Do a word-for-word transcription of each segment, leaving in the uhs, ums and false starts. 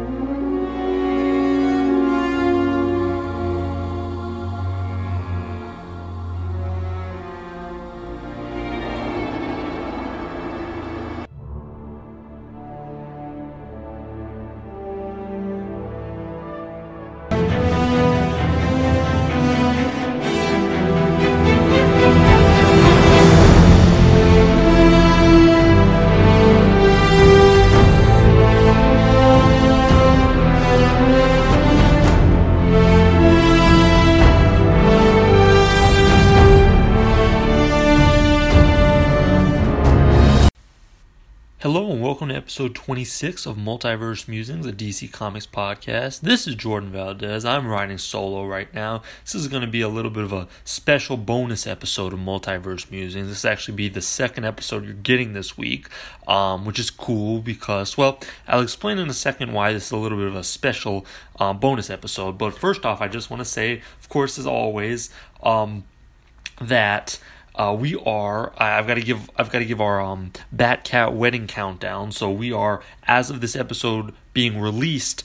Hello and welcome to episode twenty-six of Multiverse Musings, a D C Comics podcast. This is Jordan Valdez. I'm riding solo right now. This is going to be a little bit of a special bonus episode of Multiverse Musings. This will actually be the second episode you're getting this week, um, which is cool because, well, I'll explain in a second why this is a little bit of a special uh, bonus episode. But first off, I just want to say, of course, as always, um, that... Uh, we are. I've got to give. I've got to give our um, Bat-Cat wedding countdown. So we are, as of this episode being released,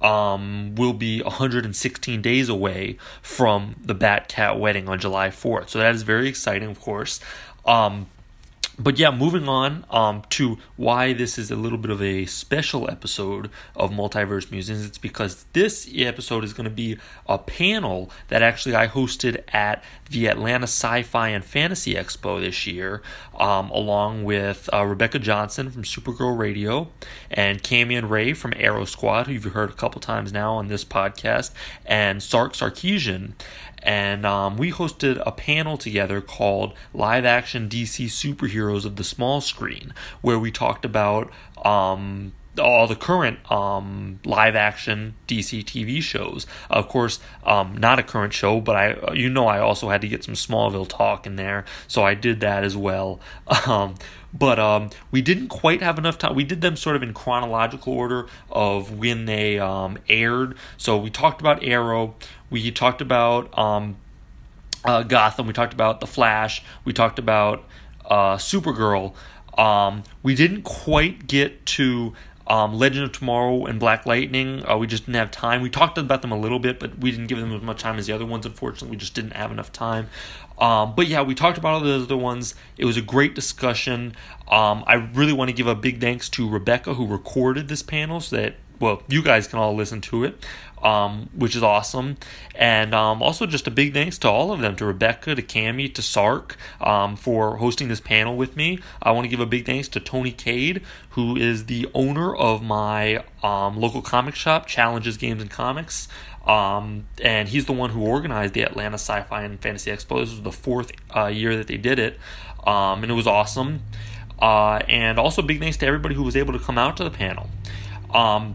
um, we'll be one hundred sixteen days away from the Bat-Cat wedding on July fourth. So that is very exciting, of course. Um, But yeah, moving on um, to why this is a little bit of a special episode of Multiverse Musings. It's because this episode is going to be a panel that actually I hosted at the Atlanta Sci-Fi and Fantasy Expo this year, um, along with uh, Rebecca Johnson from Supergirl Radio and Camion Ray from Arrow Squad, who you've heard a couple times now on this podcast, and Sark Sarkeesian. And um, we hosted a panel together called Live Action D C Superheroes of the Small Screen, where we talked about um, all the current um, live action D C T V shows. Of course, um, not a current show, but I, you know, I also had to get some Smallville talk in there, so I did that as well. Um, But um, we didn't quite have enough time. We did them sort of in chronological order of when they um, aired. So we talked about Arrow. We talked about um, uh, Gotham. We talked about The Flash. We talked about uh, Supergirl. Um, we didn't quite get to um, Legend of Tomorrow and Black Lightning. Uh, we just didn't have time. We talked about them a little bit, but we didn't give them as much time as the other ones. Unfortunately, we just didn't have enough time. Um, but yeah, we talked about all the other ones. It was a great discussion. Um, I really want to give a big thanks to Rebecca, who recorded this panel, so that, well, you guys can all listen to it, um, which is awesome. And um, also just a big thanks to all of them, to Rebecca, to Cami, to Sark, um, for hosting this panel with me. I want to give a big thanks to Tony Cade, who is the owner of my um, local comic shop, Challenges Games and Comics. Um, and he's the one who organized the Atlanta Sci-Fi and Fantasy Expo. This was the fourth uh, year that they did it, um, and it was awesome. Uh, and also big thanks to everybody who was able to come out to the panel. Um,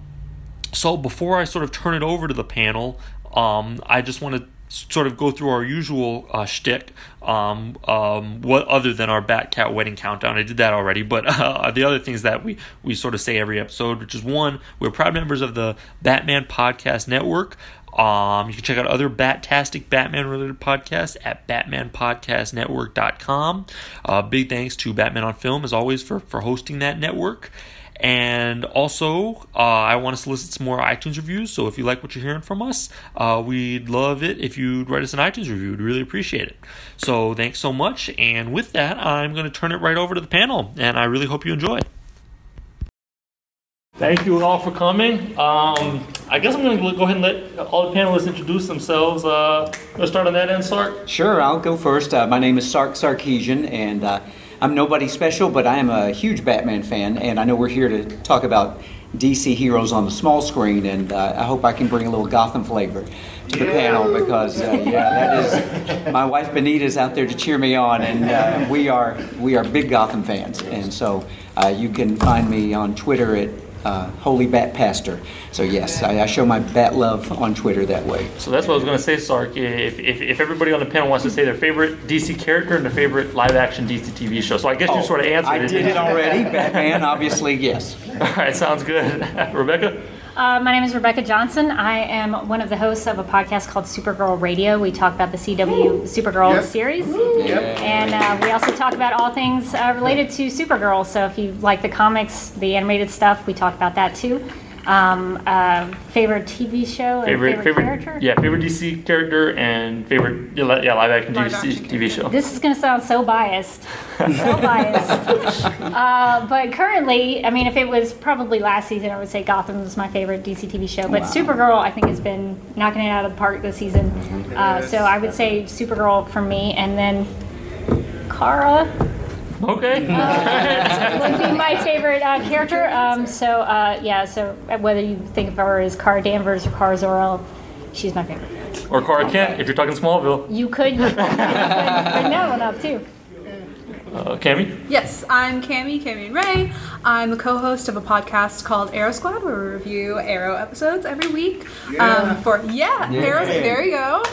so before I sort of turn it over to the panel, um, I just want to sort of go through our usual uh, shtick, um, um, what other than our Bat-Cat wedding countdown. I did that already, but uh, the other things that we, we sort of say every episode, which is one, we're proud members of the Batman Podcast Network. Um, you can check out other Bat-tastic Batman-related podcasts at batman podcast network dot com. Uh, big thanks to Batman on Film, as always, for, for hosting that network. And also, uh, I want to solicit some more iTunes reviews, so if you like what you're hearing from us, uh, we'd love it if you'd write us an iTunes review. We'd really appreciate it. So thanks so much, and with that, I'm going to turn it right over to the panel, and I really hope you enjoy. Thank you all for coming. Um, I guess I'm going to go ahead and let all the panelists introduce themselves. Uh, let's start on that end, Sark. Sure, I'll go first. Uh, my name is Sark Sarkeesian, and uh, I'm nobody special, but I am a huge Batman fan, and I know we're here to talk about D C heroes on the small screen, and uh, I hope I can bring a little Gotham flavor to the yeah. panel, because uh, yeah, that is, my wife Benita is out there to cheer me on, and uh, we are we are big Gotham fans, and so uh, you can find me on Twitter at Uh, Holy Bat Pastor. So yes, I, I show my bat love on Twitter that way. So that's what I was going to say, Sark. If, if if everybody on the panel wants to say their favorite D C character and their favorite live action D C T V show, so I guess oh, you sort of answered I it. I did it already. Batman, obviously, yes. All right, sounds good. Rebecca? Uh, my name is Rebecca Johnson. I am one of the hosts of a podcast called Supergirl Radio. We talk about the C W Supergirl yep. series. Yep. And uh, we also talk about all things uh, related to Supergirl. So if you like the comics, the animated stuff, we talk about that too. Um, uh, favorite T V show favorite, and favorite, favorite character? Yeah, favorite D C character and favorite yeah, li- yeah live action Live D C action T V show. This is going to sound so biased. So biased. uh, but currently, I mean, if it was probably last season, I would say Gotham was my favorite D C T V show. But Wow. Supergirl, I think, has been knocking it out of the park this season. Uh, so I would say Supergirl for me. And then Kara Okay. would be my favorite uh, character. Um, so, uh, yeah, so whether you think of her as Kara Danvers or Kara Zor-El, she's my favorite. Or Clark Kent, if you're talking Smallville. You could, you could bring that one up, too. Uh, Cammy? Yes, I'm Cammy, Cammy and Ray. I'm the co-host of a podcast called Arrow Squad, where we review Arrow episodes every week. Yeah. Um, for yeah, Yeah. Arrow. There you go.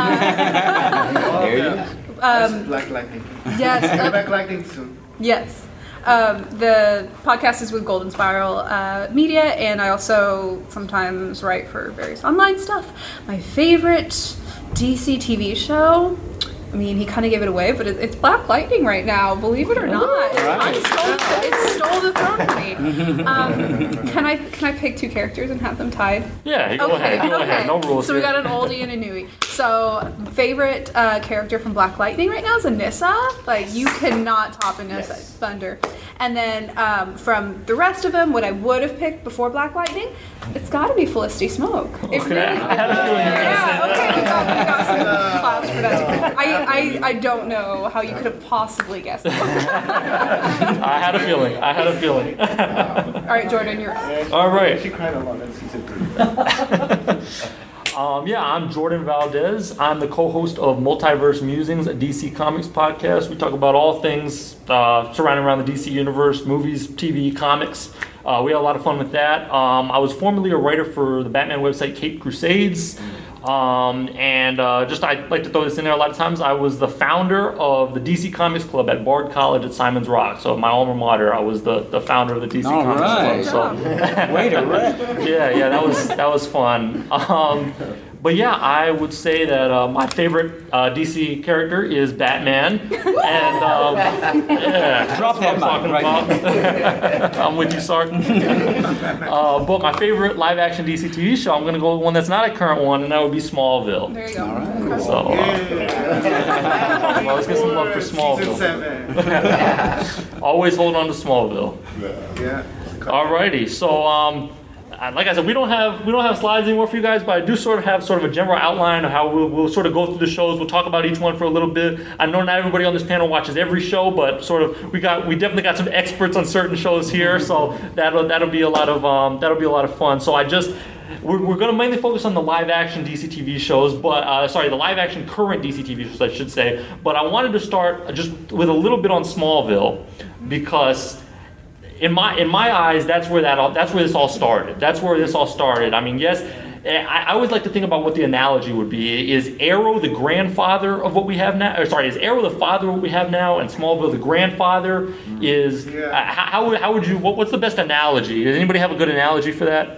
Uh, There you go. That's um, Black Lightning. yes, uh, Black Lightning soon. yes. Um, the podcast is with Golden Spiral uh, Media, and I also sometimes write for various online stuff. My favorite D C T V show. I mean, he kind of gave it away, but it, it's Black Lightning right now. Believe it or not, it, I stole the, it stole the throne for me. Um, can I can I pick two characters and have them tied? Yeah, go ahead. Go ahead. No rules So we here. got an oldie and a newie. So favorite uh, character from Black Lightning right now is Anissa. Like you cannot top Anissa Yes. Thunder. And then um, from the rest of them, what I would have picked before Black Lightning, it's got to be Felicity Smoke. It Okay, really- I had a feeling you were gonna say yeah, okay, we got, we got some Uh, claps for that. I, I, I don't know how you could have possibly guessed that. I had a feeling. I had a feeling. All right, Jordan, you're up. Yeah, she- All right. She cried a lot in season three. Um, yeah, I'm Jordan Valdez. I'm the co-host of Multiverse Musings, a D C Comics podcast. We talk about all things uh, surrounding around the D C universe, movies, T V, comics. Uh, we had a lot of fun with that. Um, I was formerly a writer for the Batman website Caped Crusades. Um, and uh, just I'd like to throw this in there a lot of times. I was the founder of the D C Comics Club at Bard College at Simon's Rock. So my alma mater, I was the, the founder of the D C All Comics right. Club. So Way to rep. yeah, yeah, that was that was fun. Um, but yeah, I would say that uh, my favorite uh, D C character is Batman, and um, yeah, Drop that's that what I'm mic talking about. I'm with you, Sark. uh, but my favorite live-action D C T V show, I'm going to go with one that's not a current one, and that would be Smallville. There you go. right. So uh, Yeah. well, let's get some love for Season Smallville. seven. Always hold on to Smallville. Yeah. Alrighty, so um, uh, like I said, we don't have we don't have slides anymore for you guys, but I do sort of have sort of a general outline of how we'll, we'll sort of go through the shows. We'll talk about each one for a little bit. I know not everybody on this panel watches every show, but sort of we got we definitely got some experts on certain shows here, so that'll that'll be a lot of um, that'll be a lot of fun. So I just. We're, we're going to mainly focus on the live-action D C T V shows, but uh, sorry, the live-action current D C T V shows, I should say. But I wanted to start just with a little bit on Smallville because, in my in my eyes, that's where that all, that's where this all started. That's where this all started. I mean, yes, I, I always like to think about what the analogy would be. Is Arrow the grandfather of what we have now? Or sorry, is Arrow the father of what we have now, and Smallville the grandfather? Is Yeah. uh, how, how would how would you? What, what's the best analogy? Does anybody have a good analogy for that?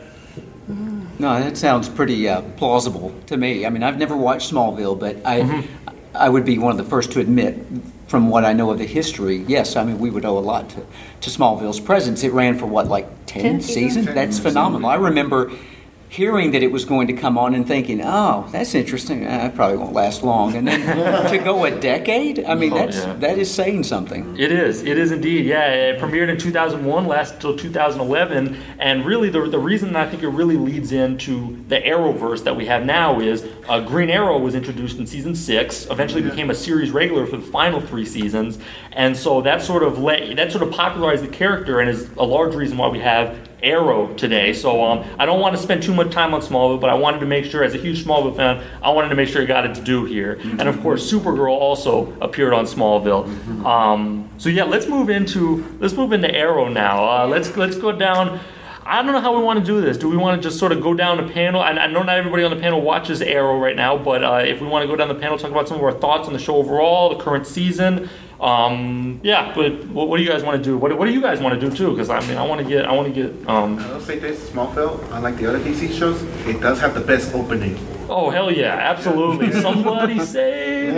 No, that sounds pretty uh, plausible to me. I mean, I've never watched Smallville, but I, I would be one of the first to admit, from what I know of the history, yes, I mean, we would owe a lot to, to Smallville's presence. It ran for what, like ten, ten seasons? seasons. That's phenomenal. I remember hearing that it was going to come on and thinking, oh, that's interesting. Uh, it probably won't last long. And then to go a decade, I mean, Oh, that's yeah. that is saying something. It is. It is indeed. Yeah, it premiered in two thousand one, lasted until two thousand eleven, and really the the reason I think it really leads into the Arrowverse that we have now is uh, Green Arrow was introduced in season six, eventually became a series regular for the final three seasons, and so that sort of let that sort of popularized the character and is a large reason why we have Arrow today. So um, I don't want to spend too much time on Smallville, but I wanted to make sure, as a huge Smallville fan, I wanted to make sure it got its due here. And of course, Supergirl also appeared on Smallville. Um, so yeah, let's move into let's move into Arrow now. Uh, let's let's go down. I don't know how we want to do this. Do we want to just sort of go down the panel? I, I know not everybody on the panel watches Arrow right now, but uh, if we want to go down the panel, talk about some of our thoughts on the show overall, the current season. Um, yeah, but what, what do you guys want to do? What, what do you guys want to do too? Because I mean, I want to get, I want to get. Um, I'll say this: Smallville, unlike the other D C shows, it does have the best opening Oh, hell yeah, absolutely. Somebody save me.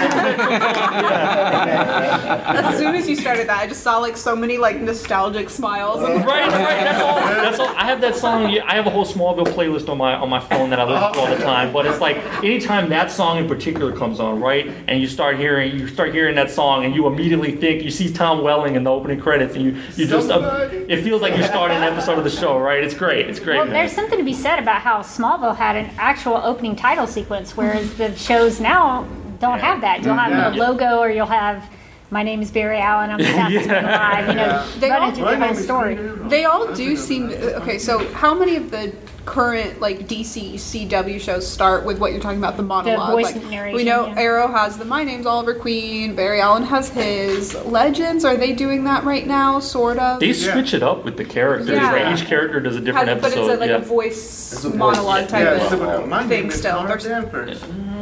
Yeah. As soon as you started that, I just saw like so many like nostalgic smiles. Right, right. That's all. That's all. I have that song. I have a whole Smallville playlist on my on my phone that I listen to all the time. But it's like anytime that song in particular comes on, right, and you start hearing you start hearing that song, and you immediately think you see Tom Welling in the opening credits, and you you just uh, it feels like you're starting an episode of the show, right? It's great. It's great. Well, man. there's something to be said about how Smallville had an actual opening title sequence, whereas the shows now don't have that. You'll have Yeah. the logo, or you'll have "My name is Barry Allen. I'm the fastest man alive." You know, They run all- into My the name whole is story. Green Arrow. They all do seem okay. So, how many of the current like D C C W shows start with what you're talking about, the monologue? voice like, narration, we know yeah. Arrow has the "My name's Oliver Queen." Barry Allen has his. Legends, are they doing that right now? Sort of. They switch it up with the characters, Yeah. right? Each character does a different Has- but episode. it's a, like yeah. a voice It's a voice. monologue type Yeah, of super- my thing name is still. Laura There's- Danvers.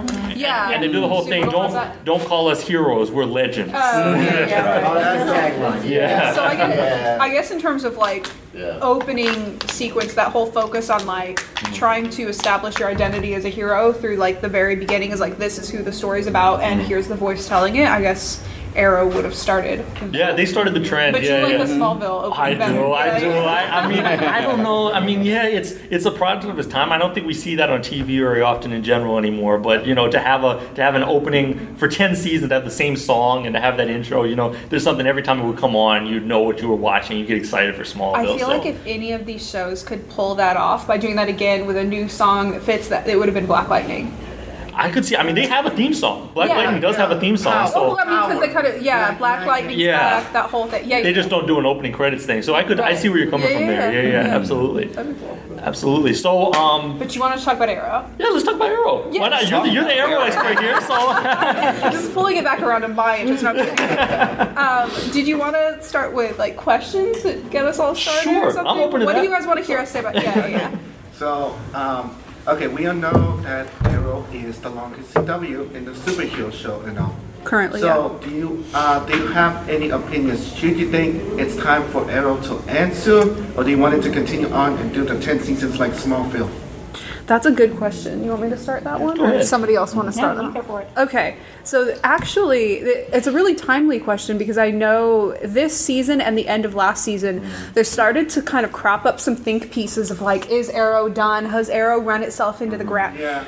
yeah. And they do the whole thing. Super- what's Don't that? don't call us heroes. We're legends. Oh, yeah, yeah. Oh, that's the tagline. yeah. So I guess, Yeah. I guess in terms of like Yeah. opening sequence, that whole focus on like trying to establish your identity as a hero through like the very beginning is like this is who the story's about and here's the voice telling it. I guess Arrow would have started. Yeah, they started the trend. But yeah, you like yeah. the Smallville opening I better, do, I right? do. I, I mean, I don't know. I mean, yeah, it's it's a product of its time. I don't think we see that on T V very often in general anymore. But you know, to have a to have an opening for ten seasons, to have the same song and to have that intro, you know, there's something every time it would come on, you'd know what you were watching. You get excited for Smallville. I feel so. like if any of these shows could pull that off by doing that again with a new song that fits that, it would have been Black Lightning. I could see. I mean, they have a theme song. Black Yeah. Lightning does have a theme song, How? so Oh, I mean, because they kind of, yeah, Black Black Lightning. Lightning's Yeah. back, that whole thing. Yeah, they just don't do an opening credits thing. So I could, I Right. see where you're coming Yeah, from there. yeah. Yeah, yeah, absolutely, That'd be cool. absolutely. So, um, But you want to talk about Arrow? yeah, let's talk about Arrow. Yeah, Why not? You're the, you're the Arrow expert here, so. Just pulling it back around to my interest. No, I'm kidding. um, did you want to start with like questions that get us all started? Sure, or something? I'm open to What that. do you guys want to hear us say about? Yeah, yeah, yeah. So, um, okay, we all know that Arrow is the longest C W in the superhero show and all. Currently, So, do you uh, do you have any opinions? Should you think it's time for Arrow to end soon, or do you want it to continue on and do the ten seasons like Smallville? That's a good question. You want me to start that one, Go or ahead. does somebody else want to start No, you that? go for it. Okay, so actually, it's a really timely question because I know this season and the end of last season, there started to kind of crop up some think pieces of like, is Arrow done? Has Arrow run itself into the ground? Yeah.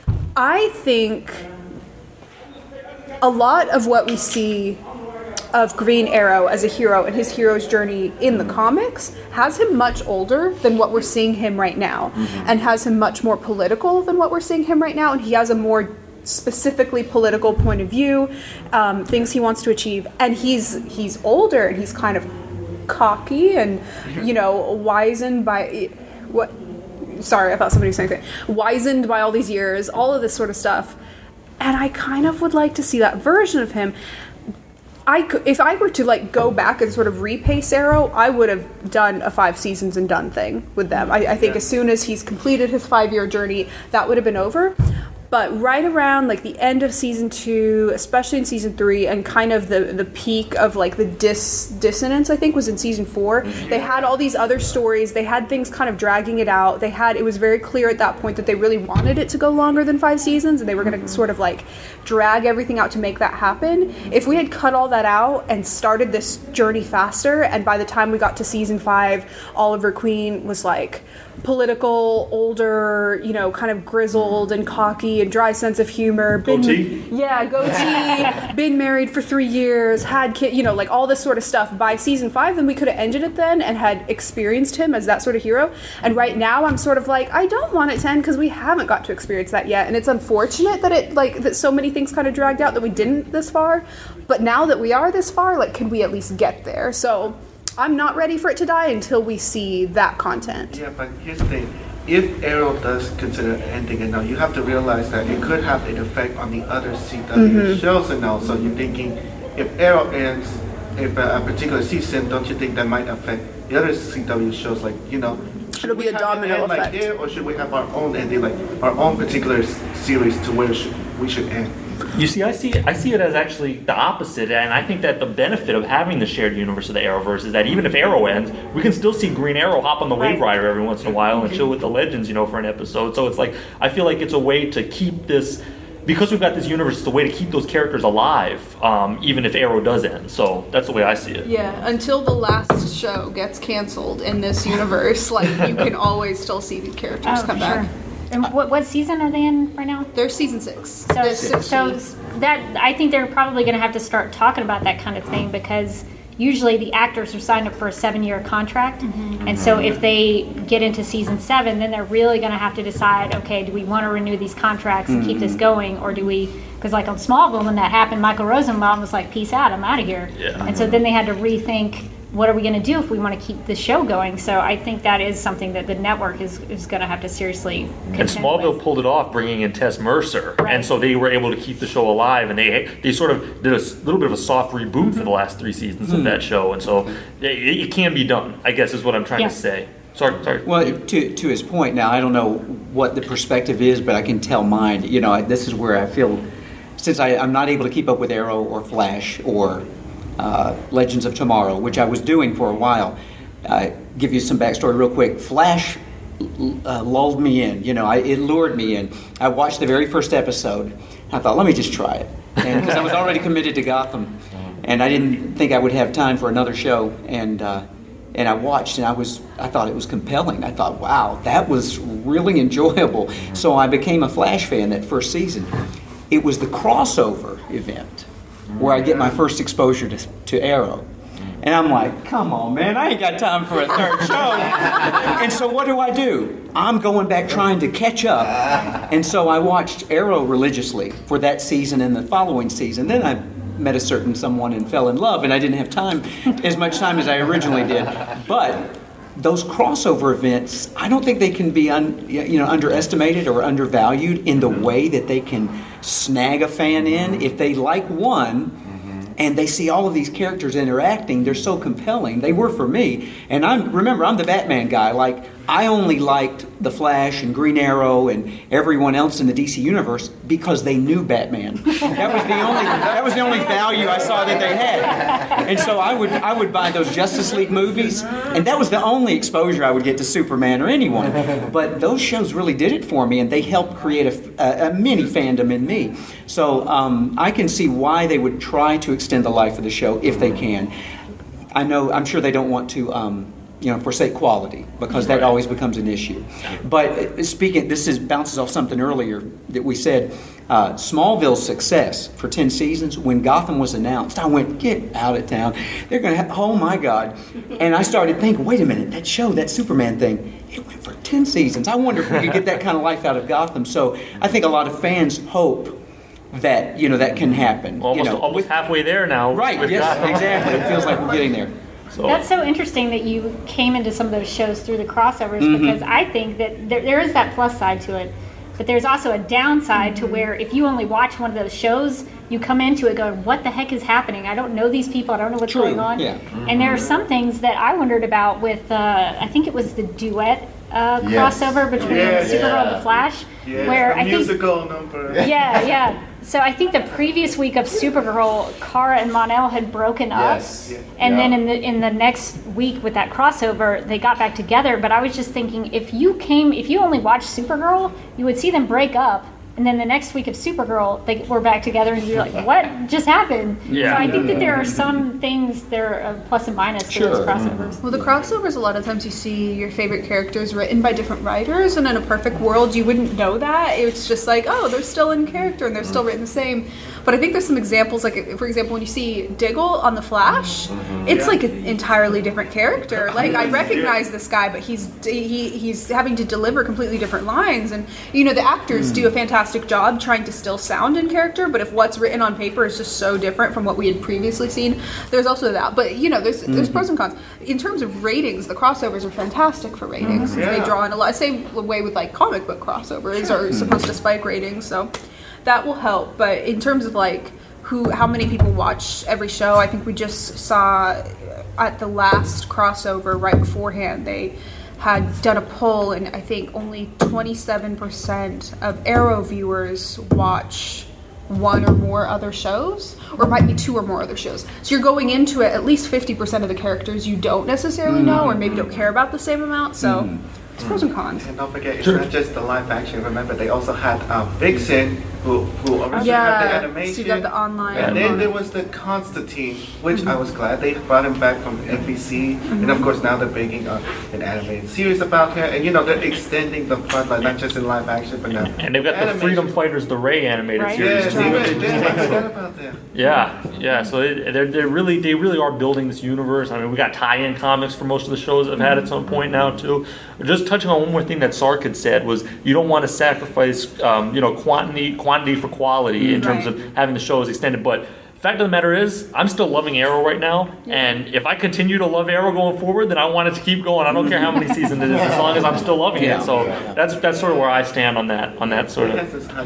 I think a lot of what we see of Green Arrow as a hero and his hero's journey in the comics has him much older than what we're seeing him right now, and has him much more political than what we're seeing him right now, and he has a more specifically political point of view, um, things he wants to achieve, and he's he's older and he's kind of cocky and you know wizened by what. Sorry, I thought somebody was saying that. Wizened by all these years, all of this sort of stuff. And I kind of would like to see that version of him. I could, if I were to like go back and sort of repace Arrow, I would have done a five seasons and done thing with them. I, I think Yeah. as soon as he's completed his five year journey, that would have been over. But right around like the end of season two, especially in season three, and kind of the, the peak of like the dis dissonance, I think was in season four. They had all these other stories. They had things kind of dragging it out. They had it was very clear at that point that they really wanted it to go longer than five seasons, and they were going to sort of like drag everything out to make that happen. If we had cut all that out and started this journey faster, and by the time we got to season five, Oliver Queen was like political, older, you know, kind of grizzled and cocky and dry sense of humor. Been, Goatee? Yeah, goatee. Been married for three years, had kid, you know, like all this sort of stuff. By season five, then we could have ended it then and had experienced him as that sort of hero. And right now, I'm sort of like, I don't want it to end because we haven't got to experience that yet. And it's unfortunate that it like that so many things kind of dragged out that we didn't this far. But now that we are this far, like, can we at least get there? So I'm not ready for it to die until we see that content. Yeah, but here's the thing. If Arrow does consider ending it now, you have to realize that it could have an effect on the other C W Mm-hmm. shows and all. So you're thinking, if Arrow ends, if a, a particular season, don't you think that might affect the other C W shows? Like, you know, should It'll be we a have it domino end like effect. there, or should we have our own ending, like our own particular s- series to where should, we should end? You see, I see, I see it as actually the opposite, and I think that the benefit of having the shared universe of the Arrowverse is that even if Arrow ends, we can still see Green Arrow hop on the Wave Rider every once in a while and chill with the Legends, you know, for an episode. So it's like, I feel like it's a way to keep this, because we've got this universe, it's a way to keep those characters alive, um, even if Arrow does end. So that's the way I see it. Yeah, until the last show gets canceled in this universe, like, you can always still see these characters Oh, come for back. sure. And what, what season are they in right now? They're season six. So, They're so, so that I think they're probably going to have to start talking about that kind of thing, because usually the actors are signed up for a seven-year contract, Mm-hmm. and so if they get into season seven, then they're really going to have to decide, okay, do we want to renew these contracts and keep this going, or do we? Because like on Smallville, when that happened, Michael Rosenbaum was like, "Peace out, I'm out of here," Yeah. and so then they had to rethink, what are we going to do if we want to keep the show going? So I think that is something that the network is, is going to have to seriously contend And Smallville with. pulled it off, bringing in Tess Mercer, Right. and so they were able to keep the show alive. And they they sort of did a s- little bit of a soft reboot for the last three seasons of that show, and so it, it can be done, I guess, is what I'm trying Yeah. to say. Sorry, sorry. Well, to to his point, now I don't know what the perspective is, but I can tell mine. You know, I- this is where I feel, since I, I'm not able to keep up with Arrow or Flash or uh, Legends of Tomorrow, which I was doing for a while. Uh, give you some backstory real quick. Flash uh, lulled me in. You know, I, it lured me in. I watched the very first episode. I thought, let me just try it, because I was already committed to Gotham, and I didn't think I would have time for another show. And uh, and I watched, and I was I thought it was compelling. I thought, wow, that was really enjoyable. So I became a Flash fan that first season. It was the crossover event where I get my first exposure to, to Arrow. And I'm like, come on, man, I ain't got time for a third show. And so what do I do? I'm going back trying to catch up. And so I watched Arrow religiously for that season and the following season. Then I met a certain someone and fell in love, and I didn't have time, as much time as I originally did. But those crossover events, I don't think they can be un, you know, underestimated or undervalued in the way that they can snag a fan in. If they like one and they see all of these characters interacting, they're so compelling. They were for me. And I'm remember, I'm the Batman guy. Like, I only liked The Flash and Green Arrow and everyone else in the D C universe because they knew Batman. That was the only that was the only value I saw that they had. And so I would I would buy those Justice League movies, and that was the only exposure I would get to Superman or anyone. But those shows really did it for me, and they helped create a, a, a mini fandom in me. So um, I can see why they would try to extend the life of the show if they can. I know I'm sure they don't want to. Um, you know, forsake quality, because that always becomes an issue. But speaking, this is bounces off something earlier that we said, uh, Smallville's success for ten seasons, when Gotham was announced, I went, get out of town. They're going to have, oh my God. And I started thinking, wait a minute, that show, that Superman thing, it went for ten seasons. I wonder if we could get that kind of life out of Gotham. So I think a lot of fans hope that, you know, that can happen. Almost, you know, almost with, halfway there now. right, with yes, Gotham. exactly. It feels like we're getting there. So. That's so interesting that you came into some of those shows through the crossovers, Mm-hmm. because I think that there, there is that plus side to it, but there's also a downside to where if you only watch one of those shows, you come into it going, what the heck is happening? I don't know these people. I don't know what's True, going on. yeah. And there are some things that I wondered about with, uh, I think it was the duet uh, Yes. crossover between Yes. Supergirl Yeah. and the Flash, Yeah, where the I think musical number. yeah, yeah. So I think the previous week of Supergirl, Kara and Mon-El had broken up, Yes. Yeah. and Yeah. then in the in the next week with that crossover, they got back together. But I was just thinking, if you came, if you only watched Supergirl, you would see them break up, and then the next week of Supergirl, they were back together, and you're like, what just happened? Yeah. So I think that there are some things that are a plus and minus to those Sure. crossovers. Well, the crossovers, a lot of times you see your favorite characters written by different writers, and in a perfect world, you wouldn't know that. It's just like, oh, they're still in character and they're still written the same. But I think there's some examples, like, for example, when you see Diggle on The Flash, it's like an entirely different character. Like, I recognize this guy, but he's he, he's having to deliver completely different lines. And, you know, the actors do a fantastic job trying to still sound in character, but if what's written on paper is just so different from what we had previously seen, there's also that. But, you know, there's there's pros and cons. In terms of ratings, the crossovers are fantastic for ratings. Mhm. They Yeah. draw in a lot. Same way with, like, comic book crossovers are supposed to spike ratings, so that will help. But in terms of, like, who, how many people watch every show, I think we just saw at the last crossover right beforehand, they had done a poll, and I think only twenty-seven percent of Arrow viewers watch one or more other shows, or it might be two or more other shows. So you're going into it, at least fifty percent of the characters you don't necessarily mm. know, or maybe don't care about the same amount. So mm. it's pros and cons. And don't forget, it's sure. not just the live action. Remember, they also had um, Vixen, who, who originally yeah. had the animation. So you got the online. And then online. there was the Constantine, which mm-hmm. I was glad they brought him back from N B C. Mm-hmm. And of course, now they're making uh, an animated series about her. And you know, they're extending the plot line, not just in live action, but now. And they've got animation. The Freedom Fighters, the Ray animated right. series. Yeah, right. yeah, I forgot about that. Yeah, yeah. So they they're, they're really they really are building this universe. I mean, we got tie-in comics for most of the shows that have had at some point now too. Just touching on one more thing that Sark had said was you don't want to sacrifice um, you know quantity quantity for quality in terms right. of having the shows extended. But fact of the matter is, I'm still loving Arrow right now, yeah. and if I continue to love Arrow going forward, then I want it to keep going. I don't care how many seasons it is, as long as I'm still loving yeah. it. So yeah. that's that's sort of where I stand on that on that sort of.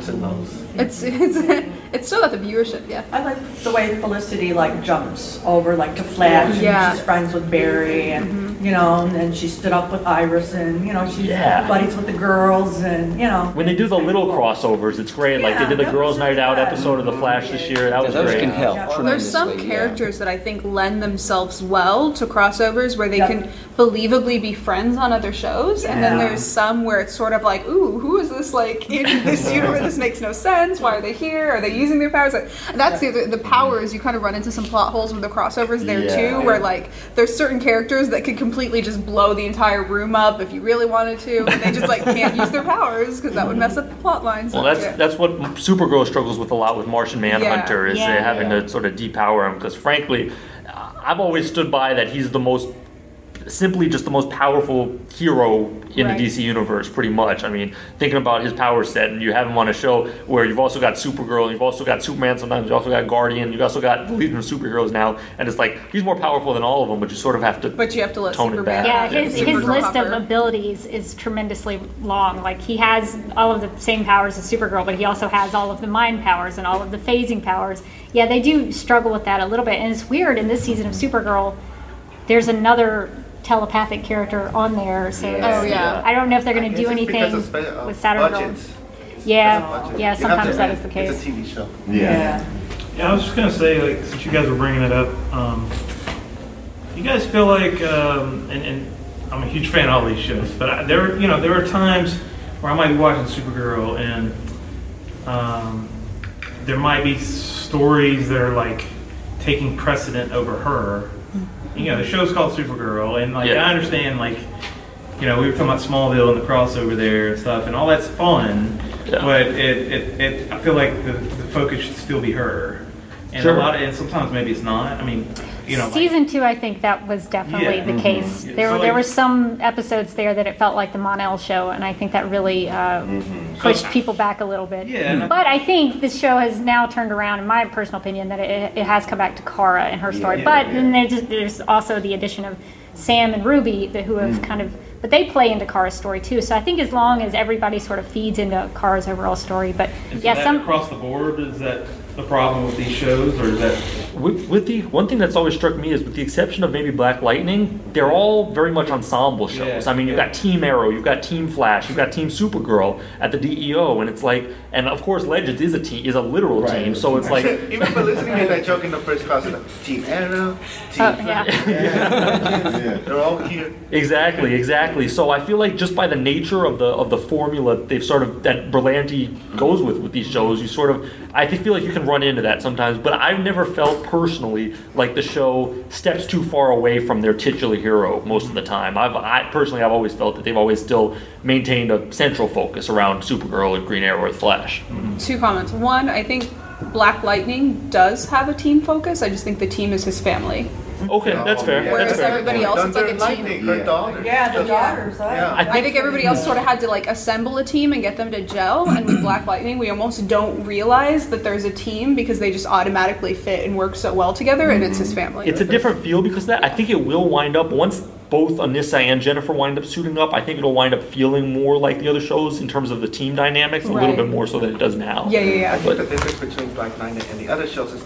It's it's it's still got the viewership, yeah. I like the way Felicity like jumps over like to Flash, yeah. and she's friends with Barry, and mm-hmm. you know, and then she stood up with Iris, and you know, she's yeah. buddies with the girls, and you know. When they do the little crossovers, it's great. Yeah, like they did the Girls' Night Out episode of the Flash this year. That was yeah, those great. Can help yeah. There's some characters yeah. that I think lend themselves well to crossovers where they yep. can believably be friends on other shows, and yeah. then there's some where it's sort of like, ooh, who is this like in this universe? This makes no sense. Why are they here? Are they using their powers? Like, that's the the powers. You kind of run into some plot holes with the crossovers there yeah. too, where like there's certain characters that could completely just blow the entire room up if you really wanted to, and they just like can't use their powers because that would mess up the plot lines. Well, that's yeah. that's what Supergirl struggles with a lot with Martian Manhunter yeah. is yeah, having yeah. to sort of depower him because frankly, I've always stood by that he's the most simply just the most powerful hero in right. the D C universe, pretty much. I mean, thinking about his power set, and you have him on a show where you've also got Supergirl, you've also got Superman sometimes, you've also got Guardian, you've also got Legion of Superheroes now, and it's like, he's more powerful than all of them, but you sort of have to But you have to let tone Superman. it back. Yeah, his, yeah. his list Hopper. of abilities is tremendously long. Like, he has all of the same powers as Supergirl, but he also has all of the mind powers and all of the phasing powers. Yeah, they do struggle with that a little bit, and it's weird, in this season of Supergirl, there's another telepathic character on there, so yeah. Oh, yeah. I don't know if they're going to do anything of, uh, with Saturn Girl. Yeah, yeah, sometimes that is the case. It's a T V show. Yeah. Yeah, I was just going to say, like, since you guys were bringing it up, um, you guys feel like, um, and, and I'm a huge fan of all these shows, but I, there, you know, there are times where I might be watching Supergirl, and um, there might be stories that are like taking precedent over her. You know, the show's called Supergirl, and like yeah. I understand, like, you know, we were talking about Smallville and the crossover there and stuff, and all that's fun. Yeah. But it, it, it, I feel like the, the focus should still be her, and sure. a lot of, and sometimes maybe it's not. I mean, you know, season like, two, I think that was definitely yeah. the Mm-hmm. case. Yeah. There So were like, there were some episodes there that it felt like the Mon-El show, and I think that really uh, mm-hmm. pushed so, people back a little bit. Yeah. But I think this show has now turned around, in my personal opinion, that it, it has come back to Kara and her story. Yeah, but yeah. then there's, there's also the addition of Sam and Ruby, the, who have mm. kind of, but they play into Kara's story too. So I think as long as everybody sort of feeds into Kara's overall story, but and so yeah, that some across the board, is that the problem with these shows, or is that? With, with the one thing that's always struck me is, with the exception of maybe Black Lightning, they're all very much ensemble shows. Yeah, I mean, you've yeah. got Team Arrow, you've got Team Flash, you've got Team Supergirl at the D E O, and it's like, and of course Legends is a team, is a literal Right. team. So it's like, Even for listening to that joke in the first class, like, Team Arrow, Team Oh, Flash. yeah. They're all here. exactly, exactly. So I feel like just by the nature of the of the formula they've sort of that Berlanti goes with with these shows, you sort of I feel like you can run into that sometimes. But I've never felt personally like the show steps too far away from their titular hero most of the time. I've I personally I've always felt that they've always still maintained a central focus around Supergirl and Green Arrow and Flash. Mm-hmm. Two comments. One, I think Black Lightning does have a team focus. I just think the team is his family. Okay, that's fair. yeah. That's Whereas fair. everybody else, it's like a Thunder team. Lightning, her Yeah. daughter. Yeah, the daughters. I, Yeah. I I think everybody else sort of had to like assemble a team and get them to gel, and with Black Lightning we almost don't realize that there's a team because they just automatically fit and work so well together, and it's his family. It's a different feel because of that. I think it will wind up, once both Anissa and Jennifer wind up suiting up, I think it'll wind up feeling more like the other shows in terms of the team dynamics, a little Right. bit more so than it does now. Yeah, yeah, yeah. I think the difference between Black Lightning and the other shows is that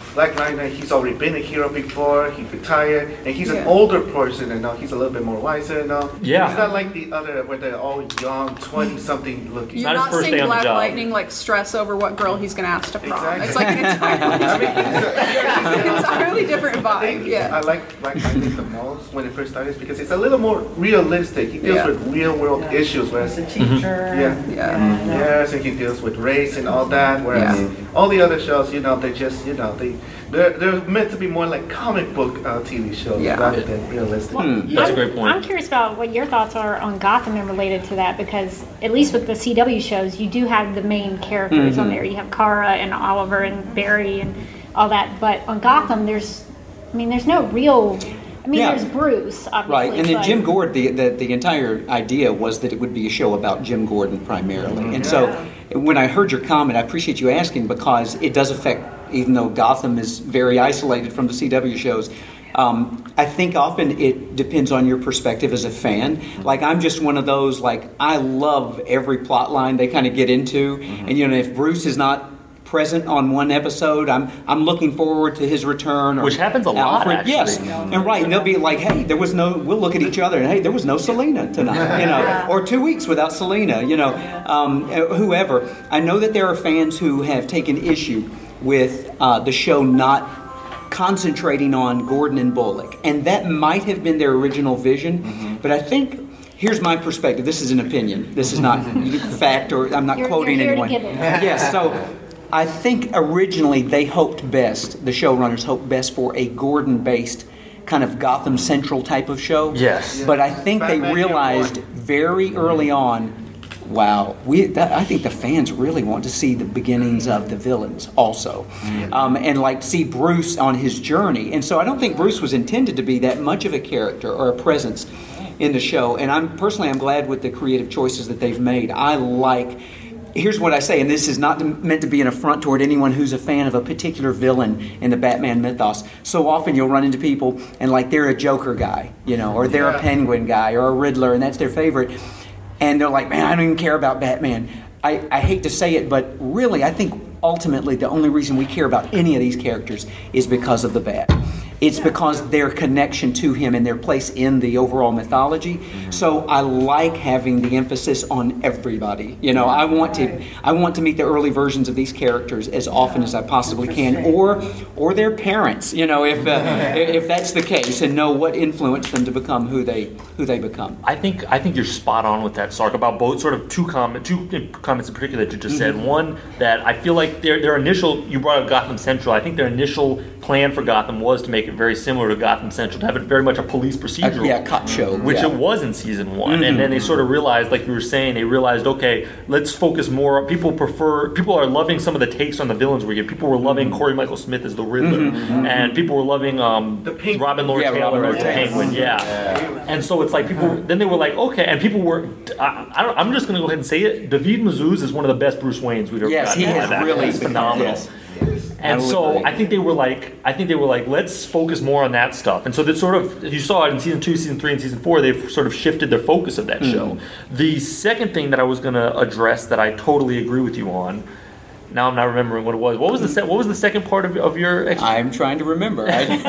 Black Knight, he's already been a hero before, he retired, and he's Yeah. an older person, and now he's a little bit more wiser now. Yeah. He's not like the other where they're all young, twenty-something looking. You're Not his not first seeing day on the Black job. Lightning like stress over what girl he's gonna ask to prom. Exactly. It's like an entirely, I mean, he's it's an entirely different I vibe. think I Yeah. like Black Lightning the most when it first started because it's a little more realistic. He deals Yeah. with real world Yeah. issues, whereas As a teacher. Yeah. and- Yeah. and, uh, yes, and he deals with race and all that. Whereas Yeah. all the other shows, you know, they just you know they they're, they're meant to be more like comic book uh, T V shows Yeah. rather than realistic. That's a I'm- great point. I'm curious about what your thoughts are on Gotham and related to that, because at least with the C W shows, you do have the main characters on there. You have Kara and Oliver and Barry and all that. But on Gotham, there's, I mean, there's no real. I mean, Yeah. there's Bruce, obviously. Right, and then but- Jim Gordon, the, the, the entire idea was that it would be a show about Jim Gordon primarily. And so when I heard your comment, I appreciate you asking because it does affect, even though Gotham is very isolated from the C W shows, um, I think often it depends on your perspective as a fan. Like, I'm just one of those, like, I love every plot line they kind of get into. And, you know, if Bruce is not present on one episode, I'm I'm looking forward to his return. Or Which happens a lot, Alfred, actually. yes, and right, and they'll be like, "Hey, there was no." We'll look at each other and, "Hey, there was no Selena tonight," you know, or two weeks without Selena, you know, um, whoever. I know that there are fans who have taken issue with uh, the show not concentrating on Gordon and Bullock, and that might have been their original vision, but I think. Here's my perspective. This is an opinion. This is not fact, or I'm not You're- quoting you're here to anyone. give it. Yes, so I think originally they hoped best, the showrunners hoped best for a Gordon-based kind of Gotham Central type of show. Yes. But I think they Batman realized Year One. very early on, wow, we that, I think the fans really want to see the beginnings of the villains also. Um, and like see Bruce on his journey. And so I don't think Bruce was intended to be that much of a character or a presence in the show. And I'm personally, I'm glad with the creative choices that they've made. I like, here's what I say, and this is not meant to be an affront toward anyone who's a fan of a particular villain in the Batman mythos. So often you'll run into people and like they're a Joker guy, you know, or they're a Penguin guy or a Riddler, and that's their favorite. And they're like, man, I don't even care about Batman. I, I hate to say it, but really, I think ultimately the only reason we care about any of these characters is because of the Bat. It's because their connection to him and their place in the overall mythology. So I like having the emphasis on everybody. You know, I want to I want to meet the early versions of these characters as often as I possibly can, or or their parents. You know, if uh, if that's the case, and know what influenced them to become who they who they become. I think I think you're spot on with that, Sark, about both sort of two comment two comments in particular that you just said. One, that I feel like their their initial, you brought up Gotham Central. I think their initial plan for Gotham was to make it very similar to Gotham Central, to have it very much a police procedural. Uh, yeah, cop show. Which yeah. it was in season one, and then they sort of realized, like you were saying, they realized, okay, let's focus more. People prefer, people are loving some of the takes on the villains we get. People were loving Corey Michael Smith as the Riddler, and people were loving um, The Penguin. Robin Lord Yeah, Taylor Robin as the Lord Taylor. Penguin. Yeah. And so it's like people. Then they were like, okay, and people were. I, I don't, I'm just going to go ahead and say it. David Mazouz is one of the best Bruce Waynes we've ever Yes, gotten. he has live action. really He's become- phenomenal. yes. And I would so agree. I think they were like, I think they were like, let's focus more on that stuff. And so that sort of, you saw it in season two, season three, and season four. They've sort of shifted their focus of that show. The second thing that I was going to address that I totally agree with you on. Now I'm not remembering what it was. What was the se- What was the second part of, of your? Ex- I'm trying to remember.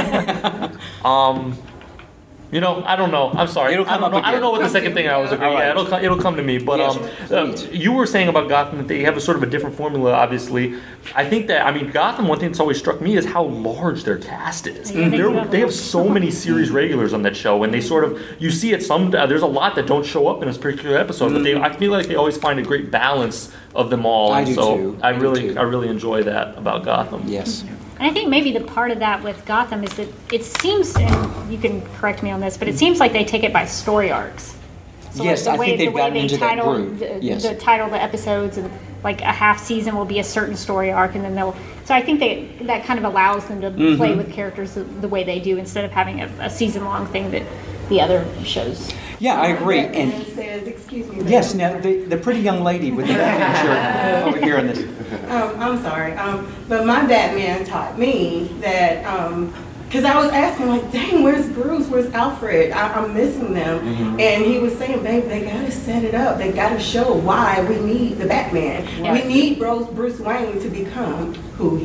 I, um, you know, I don't know. I'm sorry. It'll come I don't up know. I don't know what the second thing I was agreeing. All right. Yeah, it'll come, it'll come to me. But Yes, um, uh, please. you were saying about Gotham that they have a sort of a different formula. Obviously, I think that I mean Gotham. One thing that's always struck me is how large their cast is. Yeah, they They're- do have a they have lot. so many series regulars on that show, and they sort of you see it. Some uh, there's a lot that don't show up in this particular episode, but they I feel like they always find a great balance of them all. I and do so too. I I do really too. I really enjoy that about Gotham. yes. And I think maybe the part of that with Gotham is that it seems, and you can correct me on this, but it seems like they take it by story arcs. So Yes, like I think they've the way gotten they into that title groove. The, Yes. the title the episodes, and like a half season will be a certain story arc, and then they'll. So I think they that kind of allows them to Mm-hmm. play with characters the, the way they do, instead of having a, a season long thing that the other shows. Yeah, I agree. And Batman says, excuse me. yes, now the, the pretty young lady with the Batman shirt over here on this. Um, I'm sorry, um, but my Batman taught me that, um, because I was asking, like, dang, where's Bruce? Where's Alfred? I, I'm missing them. Mm-hmm. And he was saying, babe, they got to set it up. They got to show why we need the Batman. Right. We need Bruce, Bruce Wayne to become who he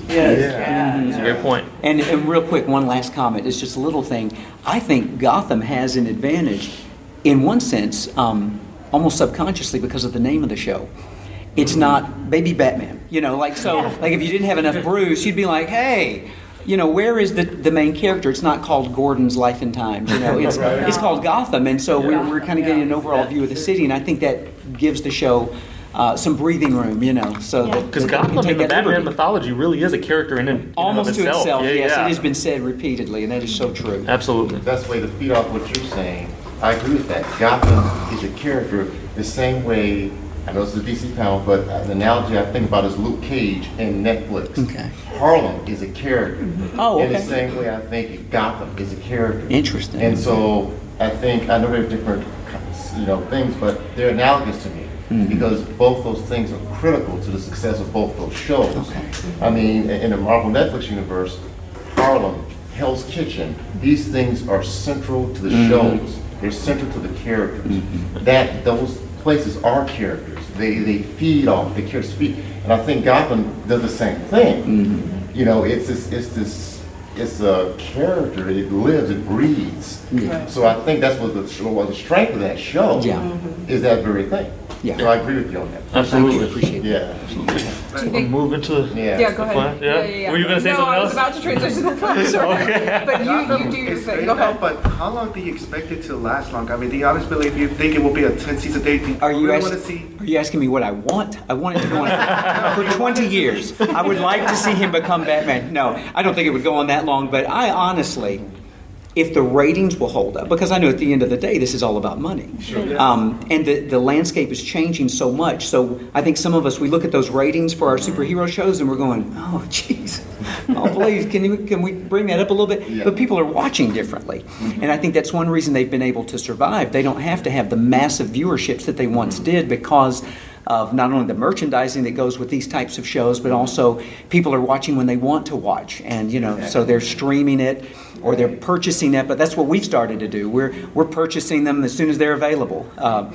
Yes, Yeah. yeah. That's a great point. And, and real quick, one last comment. It's just a little thing. I think Gotham has an advantage, in one sense, um, almost subconsciously because of the name of the show. It's not Baby Batman, you know. Like so, like if you didn't have enough Bruce, you'd be like, hey, you know, where is the the main character? It's not called Gordon's Life and Times, you know. It's Right. it's called Gotham, and so we're we're kind of getting an overall view of the city, and I think that gives the show uh, some breathing room, you know. So Yeah. that Because that they can Gotham take in the that Batman liberty. mythology really is a character in, in and Almost of to itself. itself, Yeah, yes, yeah. it has been said repeatedly, and that is so true. Absolutely. Best way to feed off what you're saying, I agree with that. Gotham is a character the same way, I know it's a D C panel, but an analogy I think about is Luke Cage in Netflix. Okay. Harlem is a character. Oh, In the okay. same way I think Gotham is a character. Interesting. And so I think, I know they're different, you know, things, but they're analogous to me. Mm-hmm. Because both those things are critical to the success of both those shows. I mean, in the Marvel Netflix universe, Harlem, Hell's Kitchen, these things are central to the Mm-hmm. shows. They're central to the characters. That those places are characters. They they feed off the characters feed, and I think Gotham does the same thing. Mm-hmm. You know, it's this it's this it's a character. It lives, it breathes. Yeah. So I think that's what the what the strength of that show Yeah. is that very thing. Yeah. So I agree with you on that. Absolutely. Thank you. Appreciate it. Yeah. We're moving to Yeah. Yeah, go ahead. Flash? Yeah? Were you gonna say no, something I was else? about to transition to the Flash. Okay. But you, you do your It's thing. great Go now, ahead. but how long do you expect it to last long? I mean, do you honestly believe you think it will be a ten season day? Do Are you really asking? want to see? Are you asking me what I want? I want it to go on for twenty years. I would like to see him become Batman. No, I don't think it would go on that long. But I honestly, if the ratings will hold up, because I know at the end of the day, this is all about money. Sure. Um, and the, the landscape is changing so much. So I think some of us, we look at those ratings for our superhero shows and we're going, oh, jeez. Oh, please, can, you, can we bring that up a little bit? Yeah. But people are watching differently. And I think that's one reason they've been able to survive. They don't have to have the massive viewerships that they once did because of not only the merchandising that goes with these types of shows, but also people are watching when they want to watch. And, you know, so they're streaming it or they're purchasing it. But that's what we've started to do. We're, we're purchasing them as soon as they're available. Uh,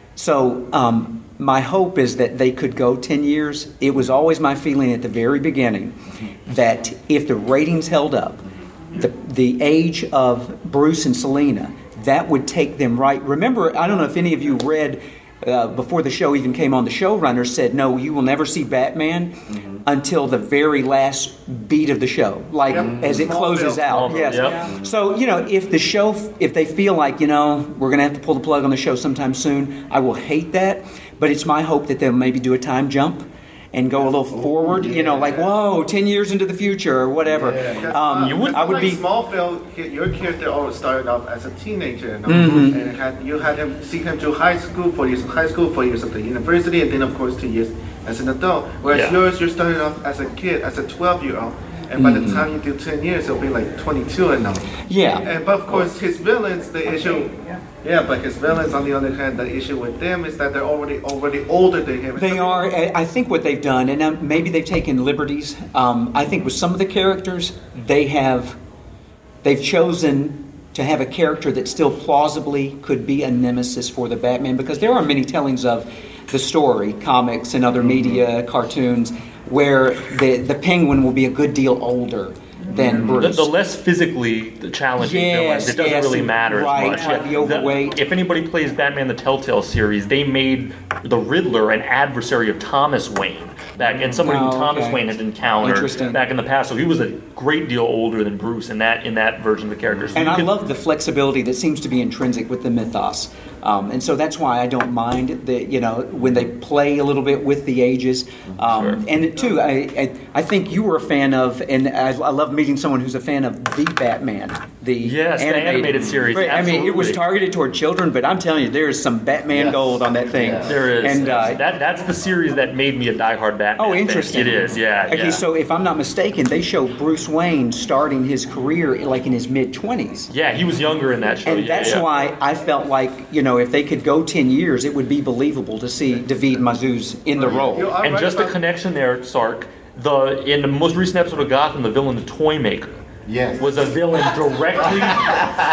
so um, my hope is that they could go ten years. It was always my feeling at the very beginning that if the ratings held up, the, the age of Bruce and Selena, that would take them right. Remember, I don't know if any of you read uh, before the show even came on, the showrunner said, no, you will never see Batman mm-hmm. until the very last beat of the show, like Yep. as it closes Smallville. out. Smallville, Yes. yep. So, you know, if the show, if they feel like, you know, we're going to have to pull the plug on the show sometime soon, I will hate that. But it's my hope that they'll maybe do a time jump and go a little forward, you know, like, whoa, ten years into the future or whatever. Because, Um, uh, you would- I would like be... Smallville. Your character always started off as a teenager, you know, Mhm. and had, you had him see him through high school, four years of high school, four years of the university, and then of course two years as an adult. Whereas Yeah. yours, you're starting off as a kid, as a twelve-year-old, and by the time you do ten years, it'll be like twenty-two and now. Yeah. And but of course, his villains, the issue. Yeah, but his villains, on the other hand, the issue with them is that they're already already older than him. They are. I I think what they've done, and um, maybe they've taken liberties. Um, I think with some of the characters, they have, they've chosen to have a character that still plausibly could be a nemesis for the Batman, because there are many tellings of the story, comics and other media, cartoons, where the the Penguin will be a good deal older than The, Bruce. the less physically challenging Yes, villains, it doesn't yes, really matter right, as much. right, the overweight. if anybody plays Batman the Telltale series, they made the Riddler an adversary of Thomas Wayne back, and somebody Oh, who Thomas okay. Wayne had encountered Interesting. back in the past. So he was a great deal older than Bruce in that in that version of the character. So And you I could- love the flexibility that seems to be intrinsic with the mythos. Um, and so that's why I don't mind the, you know, when they play a little bit with the ages. Um, Sure. And too, I, I I think you were a fan of, and I, I love meeting someone who's a fan of the Batman, the Yes, the animated series, Right, I mean, it was absolutely. targeted toward children, but I'm telling you, there is some Batman Yes. gold on that thing. There is. And uh, that that's the series that made me a diehard Batman. Oh, fan. interesting. It is, yeah. Okay, yeah. so if I'm not mistaken, they show Bruce Wayne starting his career like in his mid twenties. yeah, he was younger in that show. And yeah, that's yeah. why I felt like, you know, if they could go ten years, it would be believable to see David Mazouz in the role. You are And right just a about- connection there, Sark. The in the most recent episode of Gotham, the villain, the Toymaker, Yes. was a villain directly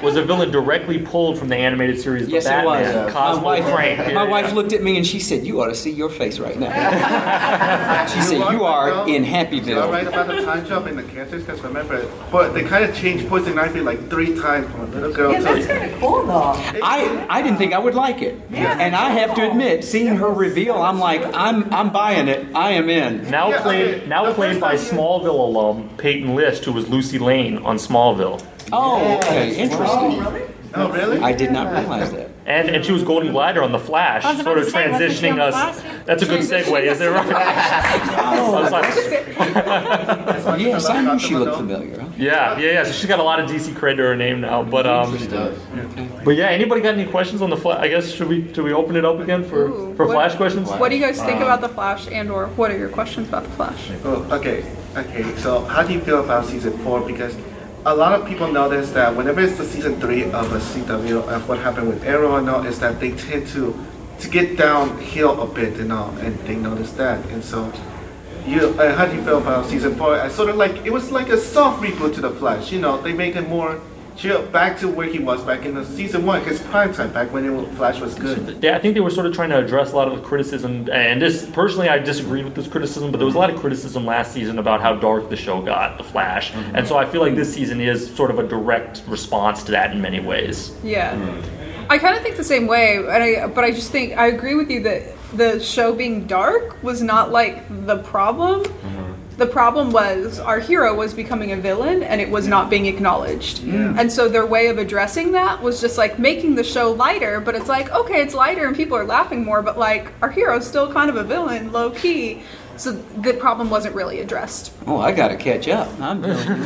was a villain directly pulled from the animated series Yes, The it was. Batman. My Cosmo wife, Frank. my Yeah, wife yeah. looked at me and she said, "You ought to see your face right now." She said, "You are in You're Happyville." right about the time jump in the characters, because remember, but they kind of changed Poison Ivy like three times from a little girl Yeah, to. that's kind of cool though. I, I didn't think I would like it, and I have to admit, seeing her reveal, I'm like, I'm I'm buying it. I am in. Now Yeah, played, okay. now The played first by time you- Smallville alum Peyton List, who was Lucy Lane on Smallville, Oh, okay, interesting. Oh, really? I did not realize that. and and she was Golden Glider on The Flash, I was about sort of to say, wasn't she on transitioning The us. Flash? That's a good segue, is it right? I was like, Yes, I knew she looked familiar. Huh? yeah, yeah, yeah. So she's got a lot of D C cred to her name now, but um, She does. but yeah. Anybody got any questions on the Flash? I guess should we should we open it up again for Ooh, for what- Flash questions? What do you guys think about the Flash, and or what are your questions about the Flash? Oh, okay, okay. So, how do you feel about season four? Because a lot of people notice that whenever it's the season three of a C W, of what happened with Arrow and all, is that they tend to to get downhill a bit and all, and they notice that. And so, you, uh, how do you feel about season four? I sort of like it was like a soft reboot to the Flash. You know, they make it more chill, back to where he was back in the season one, his prime time, back when it was, Flash was good. Yeah, I think they were sort of trying to address a lot of the criticism, and this personally, I disagree with this criticism, but there was a lot of criticism last season about how dark the show got, The Flash, and so I feel like this season is sort of a direct response to that in many ways. Yeah, I kind of think the same way, and I, but I just think I agree with you that the show being dark was not like the problem. The problem was our hero was becoming a villain and it was not being acknowledged. And so their way of addressing that was just like making the show lighter, but it's like, okay, it's lighter and people are laughing more, but like our hero's still kind of a villain, low key. So the problem wasn't really addressed. Oh, I got to catch up. I'm,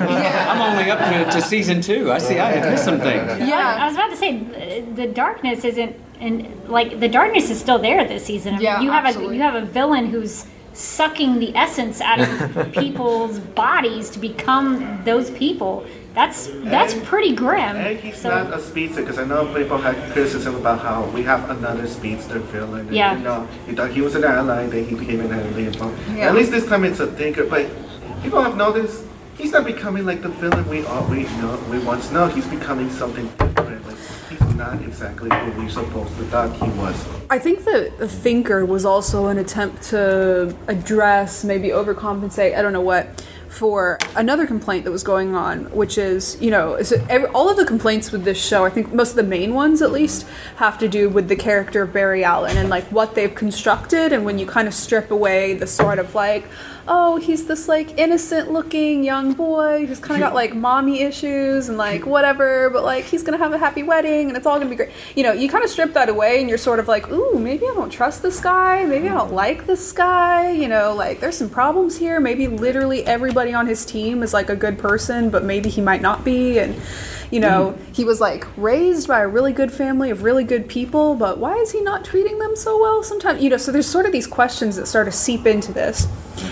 I'm only up to, to season two. I see. I had missed some things. I, I was about to say the- the darkness isn't, and like the darkness is still there this season. I mean, Yeah, you have absolutely. a you have a villain who's sucking the essence out of people's bodies to become those people. That's that's And- pretty grim. And he's So- not a speedster, because I know people had criticism about how we have another speedster villain. And, Yeah. You know, you thought he was an ally, then he became an ally. And all. Yeah. At least this time it's a thinker. But people have noticed he's not becoming like the villain we all we know we once know. He's becoming something different. Like, he's not exactly who we supposed to thought he was. I think that the Thinker was also an attempt to address, maybe overcompensate, I don't know what, for another complaint that was going on, which is, you know, so every, all of the complaints with this show, I think most of the main ones at least, have to do with the character of Barry Allen and like what they've constructed, and when you kind of strip away the sort of like, oh, he's this like innocent looking young boy who's kind of got like mommy issues and like whatever, but like he's gonna have a happy wedding and it's all gonna be great. You know, you kind of strip that away and you're sort of like, ooh, maybe I don't trust this guy, maybe I don't like this guy, you know, like there's some problems here. Maybe literally everybody on his team is like a good person, but maybe he might not be. And you know, he was like raised by a really good family of really good people, but why is he not treating them so well sometimes? You know, so there's sort of these questions that sort of seep into this.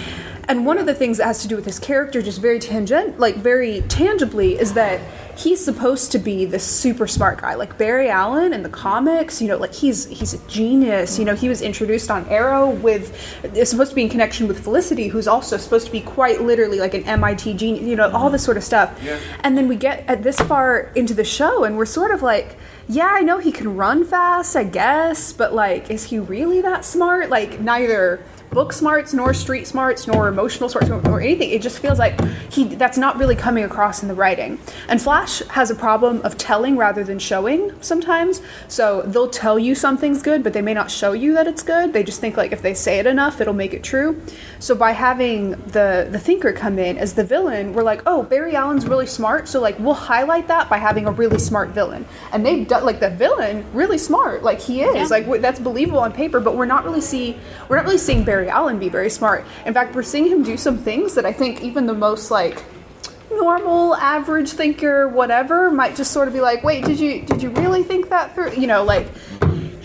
And one of the things that has to do with his character, just very tangent, like very tangibly, is that he's supposed to be this super smart guy, like Barry Allen in the comics. You know, like he's he's a genius. You know, he was introduced on Arrow with, is supposed to be in connection with Felicity, who's also supposed to be quite literally like an M I T genius. You know, all this sort of stuff. Yeah. And then we get at this far into the show, and we're sort of like, yeah, I know he can run fast, I guess, but like, is he really that smart? Like, neither book smarts nor street smarts nor emotional smarts nor, nor anything. It just feels like he that's not really coming across in the writing. And Flash has a problem of telling rather than showing sometimes. So they'll tell you something's good, but they may not show you that it's good. They just think like if they say it enough, it'll make it true. So by having the the Thinker come in as the villain, we're like, oh, Barry Allen's really smart, so like we'll highlight that by having a really smart villain. And they've done like the villain really smart, like he is, Yeah. like w- that's believable on paper. But we're not really see we're not really seeing Barry Allen be very smart. In fact, we're seeing him do some things that I think even the most like normal, average thinker, whatever, might just sort of be like, wait, did you did you really think that through? You know, like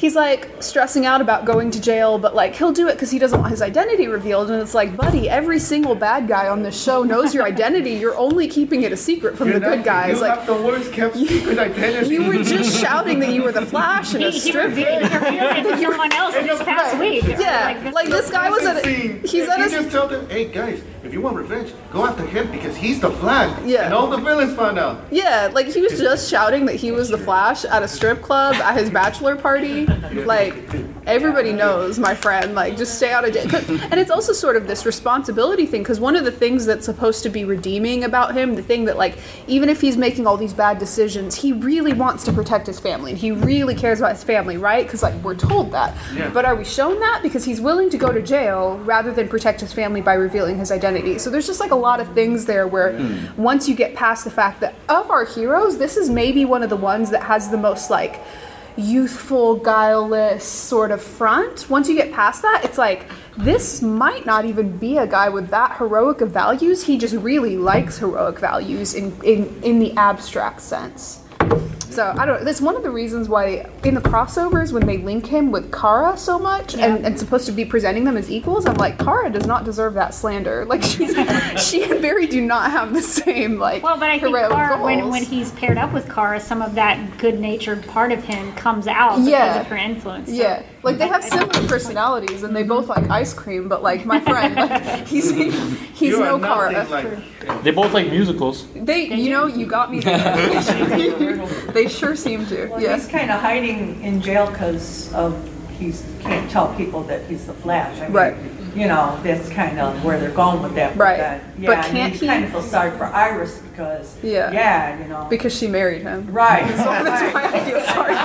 he's like stressing out about going to jail, but like he'll do it because he doesn't want his identity revealed. And it's like, buddy, every single bad guy on this show knows your identity. You're only keeping it a secret from You're the good not- guys. You Like have the worst kept secret identity. you were just shouting that you were the Flash in He, a he strip. revealed, he revealed it to someone else this past week. Yeah, like this guy was at a, Scene, he's at he a just told them, hey guys, if you want revenge, go after him because he's the Flash. Yeah. And all the villains found out. yeah, like he was just shouting that he was the Flash at a strip club at his bachelor party. Like everybody knows, my friend. Like just stay out of jail. And it's also sort of this responsibility thing because one of the things that's supposed to be redeeming about him, the thing that like even if he's making all these bad decisions, he really wants to protect his family and he really cares about his family, right? Because like we're told that. Yeah. But are we shown that? Because he's willing to go to jail rather than protect his family by revealing his identity. So there's just like a lot of things there where mm. once you get past the fact that of our heroes, this is maybe one of the ones that has the most like youthful, guileless sort of front. Once you get past that, it's like this might not even be a guy with that heroic of values. He just really likes heroic values in in, in the abstract sense. So I don't. That's one of the reasons why in the crossovers when they link him with Kara so much Yeah. and, and supposed to be presenting them as equals, I'm like, Kara does not deserve that slander. Like she's, she and Barry do not have the same like. Well, but I think heroic Kara, when, goals. when he's paired up with Kara, some of that good-natured part of him comes out because Yeah. of her influence. So Yeah, like they have similar personalities and they both like ice cream, but like my friend, like he's he's You no are nothing Kara. like They both like musicals. They, you know, you got me there. They sure seem to. Well, Yeah. he's kind of hiding in jail because of he's can't tell people that he's the Flash. I mean, Right. You know, that's kind of where they're going with that. Right. Then, yeah, But and can't you he- kind of feel sorry for Iris because. Yeah. Yeah, you know. Because she married him. Right. So that's why I feel sorry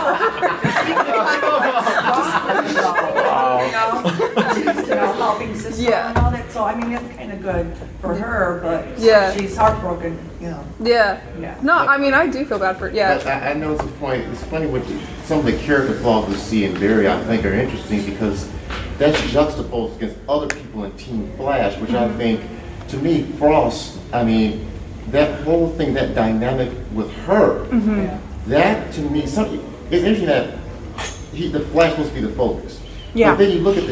for her. You know, she's, you know, helping sister Yeah. and all that. So I mean, that's kind of good for her, but Yeah. she's heartbroken. You know. Yeah. Yeah. No, I mean I do feel bad for But yeah. I, I know it's a point. It's funny what you, some of the character flaws we see in Barry. I think are interesting because that's juxtaposed against other people in Team Flash, which I think, to me, Frost. I mean, that whole thing, that dynamic with her, Yeah. that to me, some, it's interesting that he, the Flash supposed to be the focus. Yeah. But then you look at the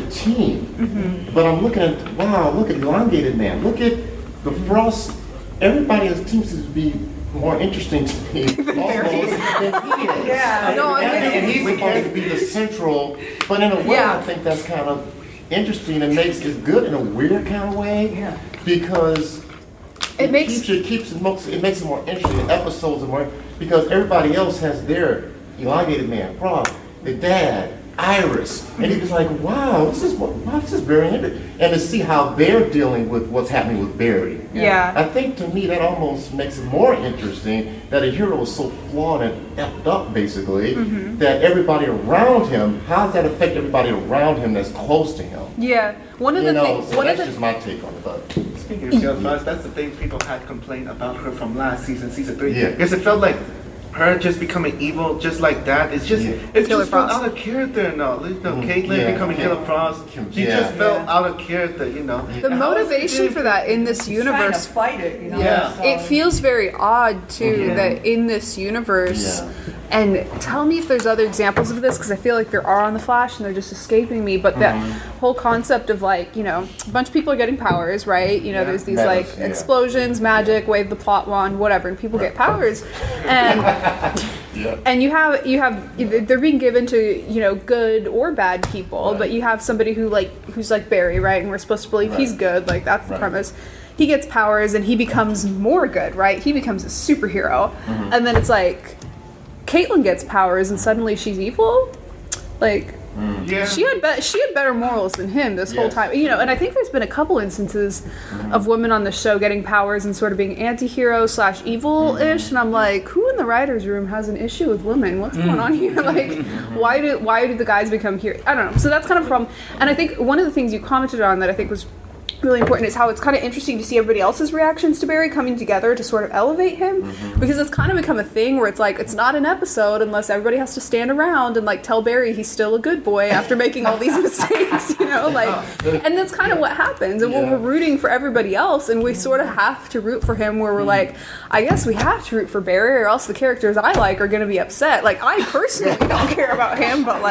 team. But I'm looking at, wow, look at Elongated Man. Look at the Frost. Everybody on the team seems to be more interesting to me almost than he is. Yeah. No, I and, think- and he's supposed to be the central, but in a way, Yeah. I think that's kind of interesting and makes it good in a weird kind of way. Yeah. Because It makes keeps it keeps it, most, it makes it more interesting. Episodes are more because everybody else has their Elongated Man, Frog, the dad, Iris, and he was like, wow, this is what wow, this is very interesting. And to see how they're dealing with what's happening with Barry. yeah. I think to me that almost makes it more interesting that a hero is so flawed and effed up, basically, Mm-hmm. that everybody around him, how does that affect everybody around him that's close to him? Yeah. One of You the know, things so one of that's the just my take on it. But Speaking of Jill Frost, that's the thing people had complained about her from last season, season three. Yeah. Because it felt like her just becoming evil just like that. It's just, Yeah. it Killer just felt Frost. out of character and all. You know, Mm, Caitlyn yeah, becoming yeah. Killer Frost. Kim- She yeah. just felt Yeah. out of character, you know. the And how is it motivation doing for that in this He's trying to universe fight it, you know. Yeah. so- it feels very odd too Yeah. that in this universe Yeah. and tell me if there's other examples of this because I feel like there are on the Flash and they're just escaping me but that whole concept of like you know a bunch of people are getting powers right you know Yeah. there's these Magic, like yeah. explosions magic wave the plot wand whatever and people get powers and yeah. and you have you have they're being given to you know good or bad people Right. but you have somebody who like who's like Barry right and we're supposed to believe he's Right. good like that's the Right. premise he gets powers and he becomes more good right he becomes a superhero and then it's like Caitlyn gets powers and suddenly she's evil like Yeah. she had be- she had better morals than him this whole Yes. time you know and I think there's been a couple instances of women on the show getting powers and sort of being anti-hero slash evil-ish and I'm like who in the writers room has an issue with women what's going on here like why do why do the guys become heroes I don't know so that's kind of a problem and I think one of the things you commented on that I think was really important is how it's kind of interesting to see everybody else's reactions to Barry coming together to sort of elevate him because it's kind of become a thing where it's like it's not an episode unless everybody has to stand around and like tell Barry he's still a good boy after making all these mistakes you know like and that's kind of what happens and Yeah. we're rooting for everybody else and we sort of have to root for him where we're like I guess we have to root for Barry or else the characters I like are going to be upset like I personally don't care about him but like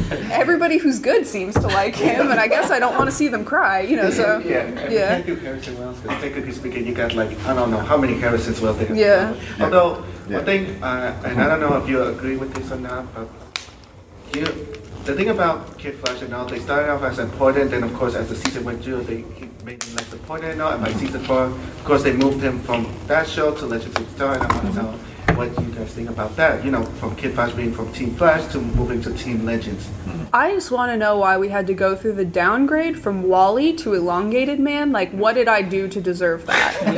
everybody who's good seems to like him, and I guess I don't want to see them cry, you know. So Yeah, and yeah. thank you, Harrison Wells, because technically speaking, you got like, I don't know how many Harrison Wells they have. Yeah. Although, Yeah. one thing, uh, and I don't know if you agree with this or not, but you, the thing about Kid Flash and all, they started off as important, then of course as the season went through, they he made him less important and all, and by season four, of course they moved him from that show to Legends of Star, and I want to know what you guys think about that, you know, from Kid Flash being from Team Flash to moving to Team Legends. I just want to know why we had to go through the downgrade from Wally to Elongated Man. Like, what did I do to deserve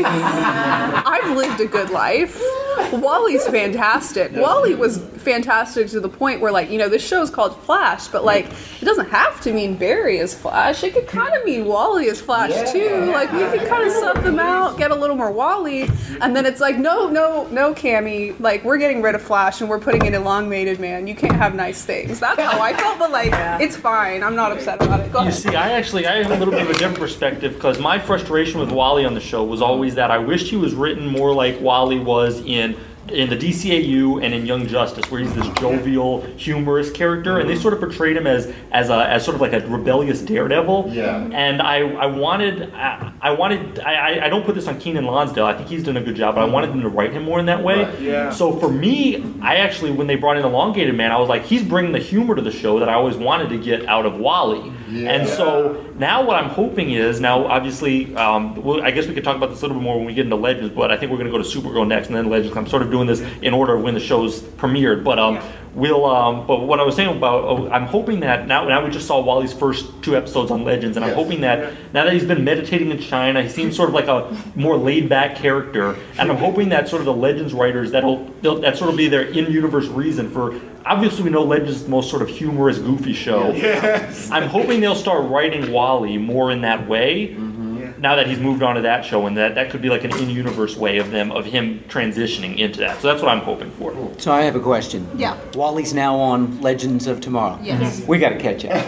that? I've lived a good life. Wally's fantastic. Wally was fantastic to the point where, like, you know, this show's called Flash, but, like, it doesn't have to mean Barry is Flash. It could kind of mean Wally is Flash, too. Like, we could kind of sub them out, get a little more Wally, and then it's like, no, no, no, Cammy. Like, we're getting rid of Flash, and we're putting in Elongated Man. You can't have nice things. That's how I felt, but, like, it's fine. I'm not upset about it. Go You ahead. see, I actually I have a little bit of a different perspective because my frustration with Wally on the show was always that I wished he was written more like Wally was in in the D C A U and in Young Justice, where he's this jovial, humorous character, and they sort of portrayed him as as a as sort of like a rebellious daredevil. Yeah. And I I wanted I, I wanted I I- I don't put this on Keenan Lonsdale. I think he's done a good job, but I wanted them to write him more in that way. Right. Yeah. So for me, I actually when they brought in Elongated Man, I was like, he's bringing the humor to the show that I always wanted to get out of Wally. Yeah. And so now what I'm hoping is, now obviously, um, well, I guess we could talk about this a little bit more when we get into Legends, but I think we're going to go to Supergirl next and then Legends. I'm sort of doing this in order of when the show's premiered. But um, we'll, um, but what I was saying about, oh, I'm hoping that now, now we just saw Wally's first two episodes on Legends, and I'm Yes. hoping that now that he's been meditating in China, he seems sort of like a more laid back character, and I'm hoping that sort of the Legends writers, that'll, they'll- that sort of be their in-universe reason for, obviously we know Legends is the most sort of humorous, goofy show. Yes. I'm hoping they'll start writing Wally more in that way. Yeah. Now that he's moved on to that show, and that that could be like an in-universe way of them of him transitioning into that. So that's what I'm hoping for. So I have a question. Yeah. Wally's now on Legends of Tomorrow. Yes. We got to catch up.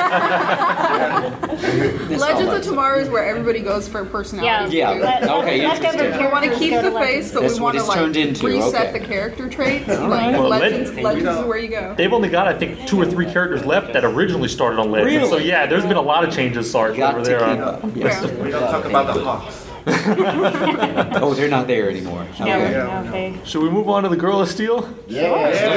Legends of Tomorrow is where everybody goes for personality. Yeah. too. Yeah. Okay, leftover interesting. We want to characters keep go the to face, Legends. but That's we what want to it's like turned into, reset okay. the character traits. Like Well, Legends, Legends- Legends is where you go. They've only got, I think, two or three characters left that originally started on Legends. Really? So yeah, there's been a lot of changes, Sarge, Got over to there. keep uh, up. Yes. Yeah. We don't talk about the Hawks. Oh, they're not there anymore. No, Okay. no, they- Should we move on to the Girl of Steel? Yeah.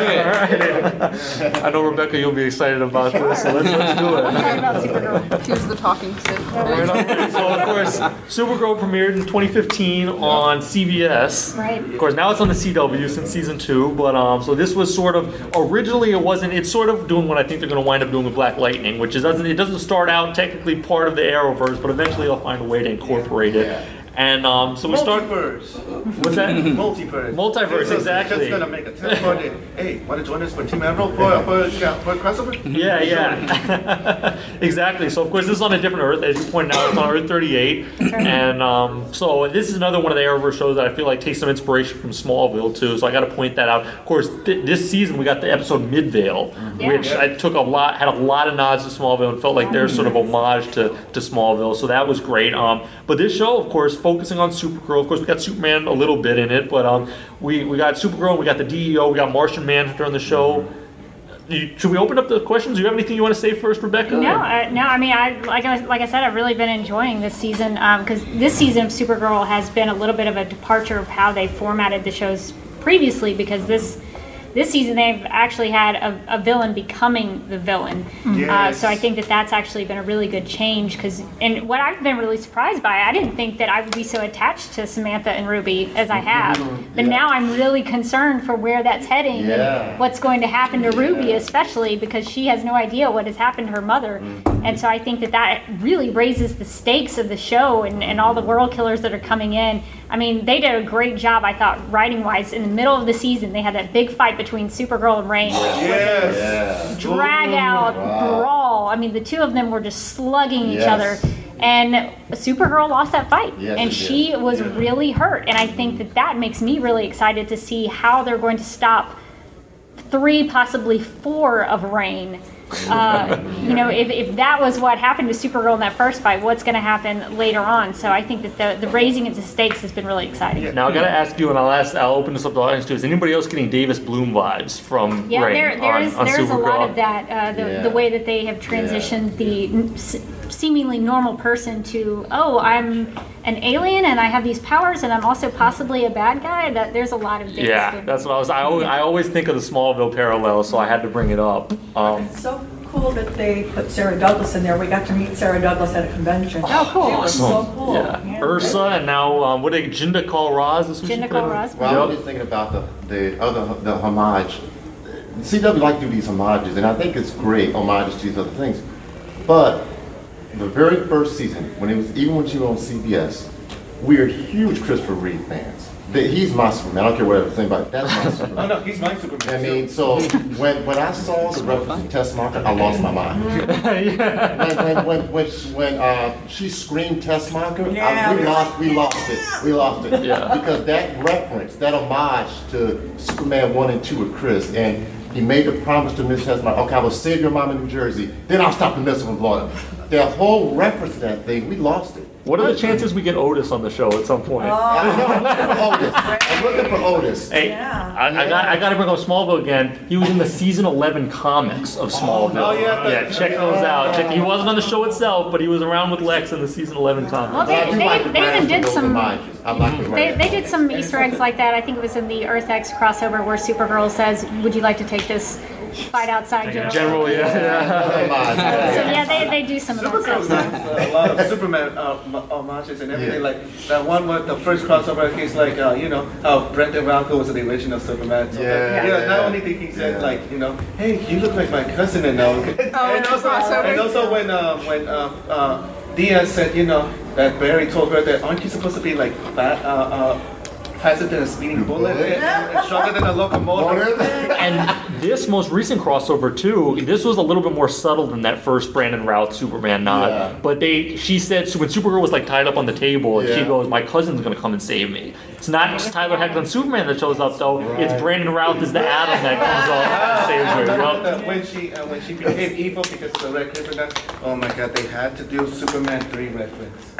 All right. I know, Rebecca, you'll be excited about this, so let's, let's do it. Talk about Supergirl. Here's the talking stick. Right on. So, of course, Supergirl premiered in twenty fifteen on C B S. Right. Of course, now it's on the C W since season two, but um, so this was sort of originally it wasn't. It's sort of doing what I think they're going to wind up doing with Black Lightning, which is doesn't it doesn't start out technically part of the Arrowverse, but eventually they'll find a way to incorporate it. And um, so we start. Multiverse. What's that? Multiverse. Multiverse, So exactly. Just gonna make a teleport. Hey, want to join us for Team Arrow for for, for crossover? Yeah, yeah, exactly. So of course this is on a different Earth, as you pointed out. It's on Earth thirty-eight, and um, so this is another one of the Arrowverse shows that I feel like takes some inspiration from Smallville too. So I got to point that out. Of course, th- this season we got the episode Midvale, Yeah. which I took a lot, had a lot of nods to Smallville, and felt like there's sort of homage to to Smallville. So that was great. Um, but this show, of course, focusing on Supergirl. Of course, we got Superman a little bit in it, but um, we we got Supergirl, we got the D E O, we got Martian Manhunter on the show. You, should we open up the questions? Do you have anything you want to say first, Rebecca? No, uh, no. I mean, I like I like I said, I've really been enjoying this season because this season of Supergirl has been a little bit of a departure of how they formatted the shows previously. Because this this season they've actually had a, a villain becoming the villain. Uh, Yes. so I think that that's actually been a really good change. Because and what I've been really surprised by, I didn't think that I would be so attached to Samantha and Ruby as I have. But Yeah. now I'm really concerned for where that's heading Yeah. and what's going to happen to Ruby, especially because she has no idea what has happened to her mother. And so I think that that really raises the stakes of the show and, and all the world killers that are coming in. I mean, they did a great job, I thought, writing-wise. In the middle of the season, they had that big fight between Supergirl and Rain. Yes. Yeah. Drag-out Wow. brawl. I mean, the two of them were just slugging each Yes. other. And Supergirl lost that fight. Yes, and she she did. was Yeah. really hurt. And I think that that makes me really excited to see how they're going to stop three, possibly four of Reign. Uh, you know, if, if that was what happened to Supergirl in that first fight, what's going to happen later on? So I think that the, the raising of the stakes has been really exciting. Now I gotta ask you, and I'll ask, I'll open this up to the audience too. Is anybody else getting Davis Bloom vibes from Yeah, Reign there, there on, is on there's a Supergirl? lot of that. Uh, the, Yeah. the way that they have transitioned the n- s- seemingly normal person to, oh, I'm an alien and I have these powers and I'm also possibly a bad guy. That there's a lot of Davis Yeah, Bloom. that's what I was. I always, I always think of the Smallville parallel, so I had to bring it up. Um, It's so cool that they put Sarah Douglas in there. We got to meet Sarah Douglas at a convention. Oh, cool. It was so cool. yeah. Ursa, and now um, what? Are, Jinda Kal Raz is who she Jinda played? Kal Raz. Well, I Yep. was just thinking about the, the other, the homage. C W like to do these homages, and I think it's great, homages to these other things. But the very first season, when it was, even when she was on C B S, we are huge Christopher Reeve fans. The- He's my Superman. I don't care what everything about. That's my Oh Superman. no, he's my Superman. I mean, so when when I saw the reference to Test Marker, I lost my mind. When when when when, she, when uh, she screamed Test Marker, I, we lost we lost it. We lost it. Yeah. Because that reference, that homage to Superman one and two with Chris, and he made the promise to Miss Test Marker, okay, I will save your mom in New Jersey, then I'll stop the messing with Florida. That whole reference to that thing, we lost it. What are the chances we get Otis on the show at some point? I'm looking for Otis. I'm looking for Otis. Hey, Yeah. I, I got I got to bring up Smallville again. He was in the season eleven comics of Smallville. Oh, yeah, yeah. Check those out. Check, he wasn't on the show itself, but he was around with Lex in the season eleven comics. Well, they, I do they, like the they even brands did of those some. homages. I like the They, brands. they did some Easter eggs like that. I think it was in the Earth X crossover where Supergirl says, "Would you like to take this fight outside, General?" General, yeah. yeah. Homage. So yeah, they, they do some of that Supergirl stuff. has uh, a lot of Superman uh, m- homages and everything. Yeah. Like that one with the first crossover, he's like, uh, you know, how Brendan Ralph was the original Superman. So, Yeah, like, yeah. Not yeah. only did he said Yeah. like, you know, hey, you look like my cousin, and now. Oh, and the also, crossover? and also when uh, when uh, uh, Diaz said, you know, that Barry told her that aren't you supposed to be like fat, uh, uh, faster than a speeding bullet and, and stronger than a locomotive? And this most recent crossover too, this was a little bit more subtle than that first Brandon Routh Superman nod. Yeah. But they, she said, so when Supergirl was like tied up on the table, and she Yeah. goes, "My cousin's gonna come and save me." It's not just Tyler Hoechlin Superman that shows up though. It's Brandon Routh as the Atom that comes up and saves her. Yup. Uh, when she uh, when she became evil because of the red kryptonite, oh my god, they had to do Superman three reference.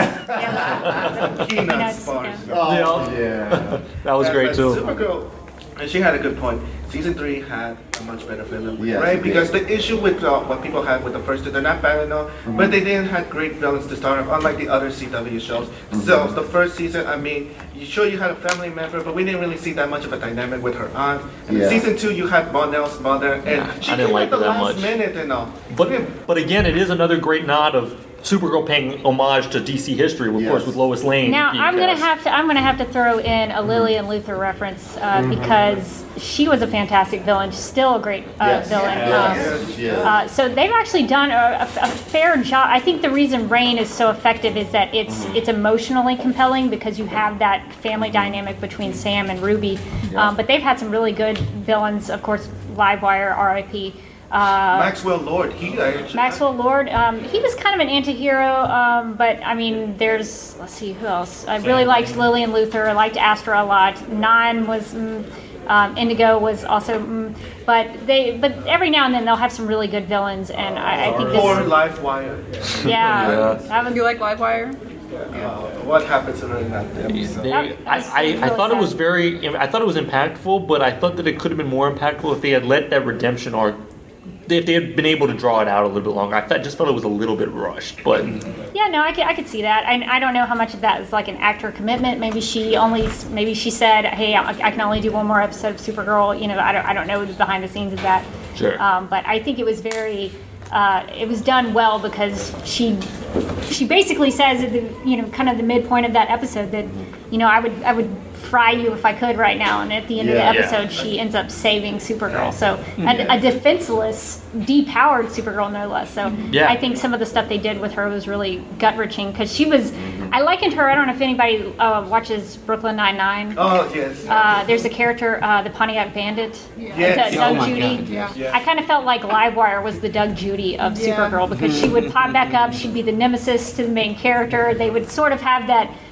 Peanuts Peanuts, bars. yeah. Oh, yeah. That was Yeah, great but too. Supergirl, and she had a good point. Season three had a much better villain, Yes, right? it Because did. the issue with uh, what people had with the first two, they're not bad enough, but they didn't have great villains to start off, unlike the other C W shows. So the first season, I mean, you sure you had a family member, but we didn't really see that much of a dynamic with her aunt. And Yeah. in season two, you had Mon-El's mother, and Yeah, she I didn't came like at the her that last much. minute and all. But but again, it is another great nod of Supergirl paying homage to D C history, of Yes. course, with Lois Lane. Now being I'm gonna cast. have to I'm gonna have to throw in a Lillian Luthor reference uh, because she was a fantastic villain, still a great uh, Yes. villain. Yes. Um, Yes. Uh, so they've actually done a, a, a fair job. I think the reason Reign is so effective is that it's it's emotionally compelling because you have that family dynamic between Sam and Ruby. Um, but they've had some really good villains, of course, Livewire, R I P Uh, Maxwell Lord, he actually. Maxwell Lord, um, he was kind of an anti-hero, um, but I mean, there's, let's see, who else? I really liked Lillian Luthor, I liked Astra a lot. Nine was, mm, um, Indigo was also, mm, but they, but every now and then they'll have some really good villains, and I, I think Or this, Livewire. yeah, that was, You like Livewire? Uh, what happened to her in that episode? They, That- I, that was I, I really thought it sad. was very, I thought it was impactful, but I thought that it could have been more impactful if they had let that redemption arc, if they had been able to draw it out a little bit longer. I thought, just felt it was a little bit rushed, but yeah, no, I could, I could see that. I, I don't know how much of that is like an actor commitment. Maybe she only, maybe she said, hey, I, I can only do one more episode of Supergirl. You know, I don't, I don't know the behind the scenes of that. Sure. Um, but I think it was very, uh, it was done well because she, she basically says at the, you know, kind of the midpoint of that episode that, you know, I would, I would fry you if I could right now. And at the end Yeah. of the episode, she ends up saving Supergirl. So a, Yeah. a defenseless, depowered Supergirl, no less. So Yeah. I think some of the stuff they did with her was really gut wrenching because she was. I likened her. I don't know if anybody uh, watches Brooklyn Nine Nine. Oh, yes. Uh, there's a character, uh, the Pontiac Bandit, Yes. D- Doug Oh my Judy. God, yes. Yeah. I kind of felt like Livewire was the Doug Judy of Yeah. Supergirl because she would pop back up. She'd be the nemesis to the main character. They would sort of have that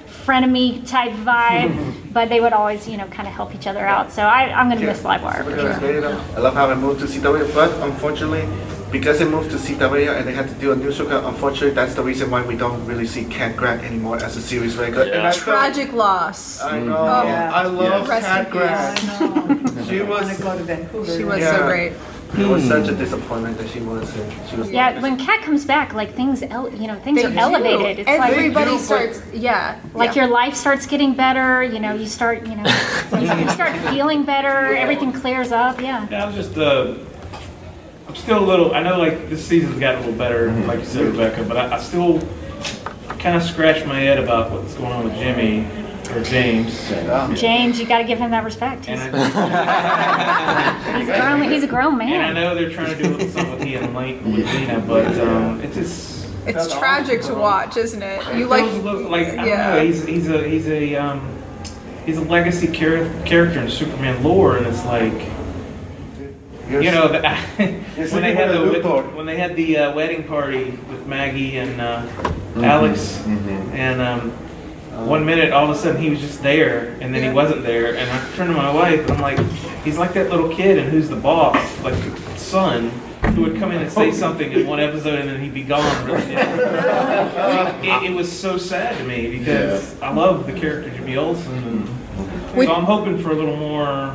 frenemy type vibe, but they would always, you know, kind of help each other out. So I, I'm going to Yeah. miss Livewire for Supergirl is sure. great, though. I love how it moved to C W, but unfortunately, because it moved to C W and they had to do a new Supergirl, unfortunately, that's the reason why we don't really see Cat Grant anymore as a series regular. Yeah. And I felt- Tragic loss. I know. Oh. I love Rest in Cat peace. Grant. I know. She I want was. to go to Vancouver. She was Yeah. so great. It was such a disappointment that she was. Uh, she was. Yeah, when Kat comes back, like things, ele- you know, things They are do. elevated. It's Everybody They do, starts, yeah. like, like yeah. your life starts getting better. You know, you start, you know, you start feeling better. Everything clears up. Yeah. Yeah, I was just, uh, I'm still a little, I know like this season's gotten a little better, like you said, Rebecca, but I, I still kind of scratch my head about what's going on with Jimmy or James. Yeah. James, you got to give him that respect. He's, And I, he's, a grown, he's a grown and I man. know they're trying to do a little something with he and Link, with Lena, but um, it just, It's tragic to watch, isn't it? You it like, feels a little- like, I don't yeah. know, he's, he's a, he's a, um, he's a legacy char- character in Superman lore, and it's like, You're you know, so- the, You're when they sleeping had with a the loophole. when they had the uh, wedding party with Maggie and uh, Alex, and um, one minute all of a sudden he was just there, and then Yeah. he wasn't there, and I turned to my wife and I'm like, he's like that little kid in Who's the Boss, like son, who would come in and say something in one episode and then he'd be gone. Really. it, it was so sad to me because I love the character Jimmy Olsen, and We- so I'm hoping for a little more.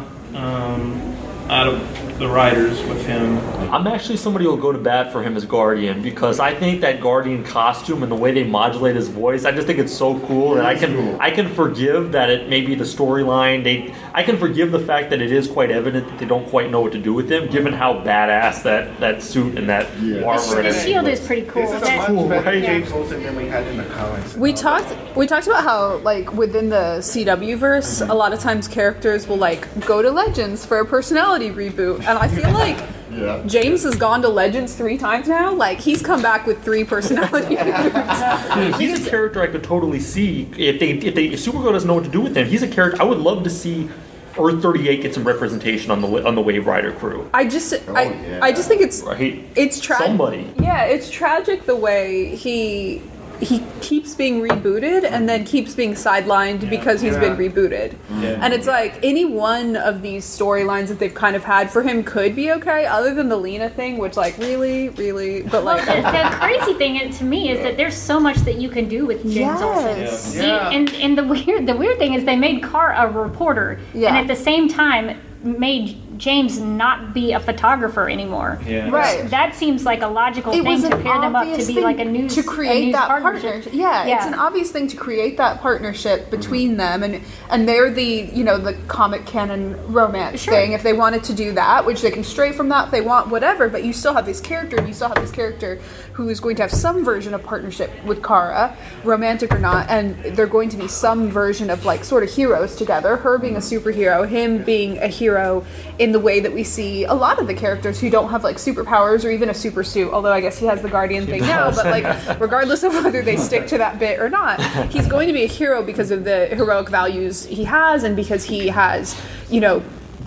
Um, out of the writers with him. I'm actually somebody who'll go to bat for him as Guardian because I think that Guardian costume and the way they modulate his voice, I just think it's so cool, and I can I can forgive that it may be the storyline. They I can forgive the fact that it is quite evident that they don't quite know what to do with him, given how badass that, that suit and that Yeah. The, armor sh- and the everything shield was. is pretty cool. This is a That- much Cool, better right? James Olsen than we had in the comics. We talked we talked about how like within the C W verse, a lot of times characters will like go to Legends for a personality reboot, and I feel like Yeah. James has gone to Legends three times now. Like he's come back with three personality reboots. Dude, he's a character I could totally see if they if they if Supergirl doesn't know what to do with him. He's a character I would love to see. Earth thirty-eight get some representation on the on the Wave Rider crew. I just I yeah. I just think it's Right? it's tragic. Somebody. Yeah, it's tragic the way he he keeps being rebooted and then keeps being sidelined because he's been Yeah. rebooted. Yeah. And it's like any one of these storylines that they've kind of had for him could be okay, other than the Lena thing, which like really, really, but Well, like the, the crazy thing is, to me is that there's so much that you can do with James Yes. Olsen. Yeah. He- and and the weird the weird thing is they made Carr a reporter, Yeah. and at the same time made James not be a photographer anymore. Yeah. Right. That seems like a logical it thing was to an pair them up to obvious be thing like a news to a create news that partnership. partnership. Yeah, Yeah. it's an obvious thing to create that partnership between them, and and they're the you know the comic canon romance Sure. thing. If they wanted to do that, which they can stray from that if they want, whatever. But you still have this character. You still have this character who is going to have some version of partnership with Kara, romantic or not, and they're going to be some version of like sort of heroes together. Her being a superhero, him being a hero in the way that we see a lot of the characters who don't have like superpowers or even a super suit, although I guess he has the Guardian thing now, but like regardless of whether they stick to that bit or not, he's going to be a hero because of the heroic values he has and because he has, you know,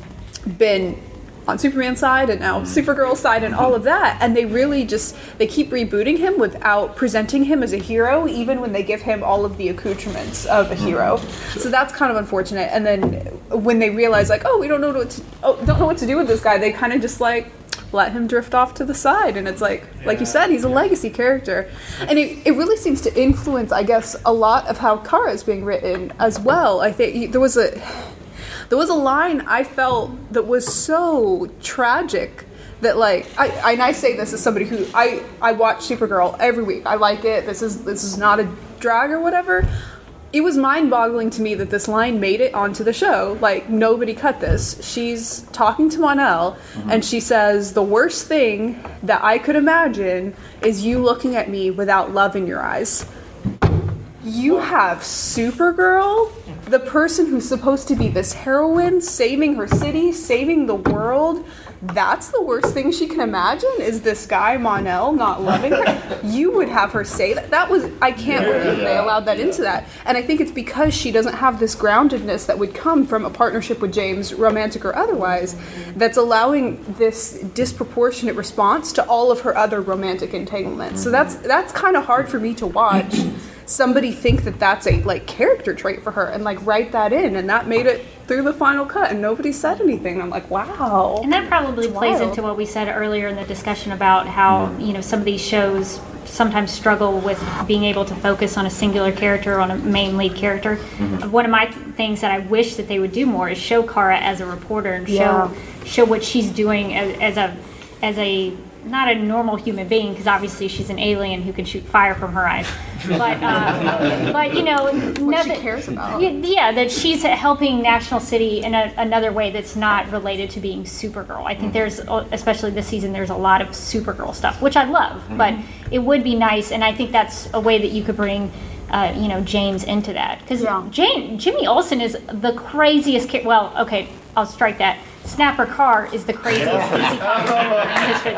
been on Superman's side and now Supergirl's side and all of that, and they really just they keep rebooting him without presenting him as a hero, even when they give him all of the accoutrements of a hero. So that's kind of unfortunate. And then when they realize like, oh, we don't know what to, oh, don't know what to do with this guy, they kind of just like let him drift off to the side, and it's like like you said, he's a legacy character, and it, it really seems to influence, I guess, a lot of how Kara is being written as well. I think there was a There was a line I felt that was so tragic that like I and I say this as somebody who I, I watch Supergirl every week. I like it. This is this is not a drag or whatever. It was mind-boggling to me that this line made it onto the show. Like nobody cut this. She's talking to Mon-El and she says, "The worst thing that I could imagine is you looking at me without love in your eyes." You have Supergirl, the person who's supposed to be this heroine, saving her city, saving the world. That's the worst thing she can imagine, is this guy, Mon-El, not loving her. You would have her say that. That was, I can't Yeah, believe they yeah, allowed that into that. And I think it's because she doesn't have this groundedness that would come from a partnership with James, romantic or otherwise, that's allowing this disproportionate response to all of her other romantic entanglements. So that's, that's kind of hard for me to watch. somebody think that that's a like character trait for her and like write that in, and that made it through the final cut, and nobody said anything. I'm like, wow. And that probably It's plays wild. into what we said earlier in the discussion about how, you know, some of these shows sometimes struggle with being able to focus on a singular character, on a main lead character. Mm-hmm. One of my th- things that I wish that they would do more is show Kara as a reporter and Yeah. show show what she's doing as, as a as a not a normal human being, because obviously she's an alien who can shoot fire from her eyes. But uh, but you know, What she nothing- cares about. Y- Yeah, that she's helping National City in a, another way that's not related to being Supergirl. I think there's, uh, especially this season, there's a lot of Supergirl stuff, which I love. But it would be nice, and I think that's a way that you could bring, uh, you know, James into that. Because Yeah. Jane Jimmy Olsen is the craziest kid. Well, okay, I'll strike that. Snapper Carr is the craziest D C comic in history.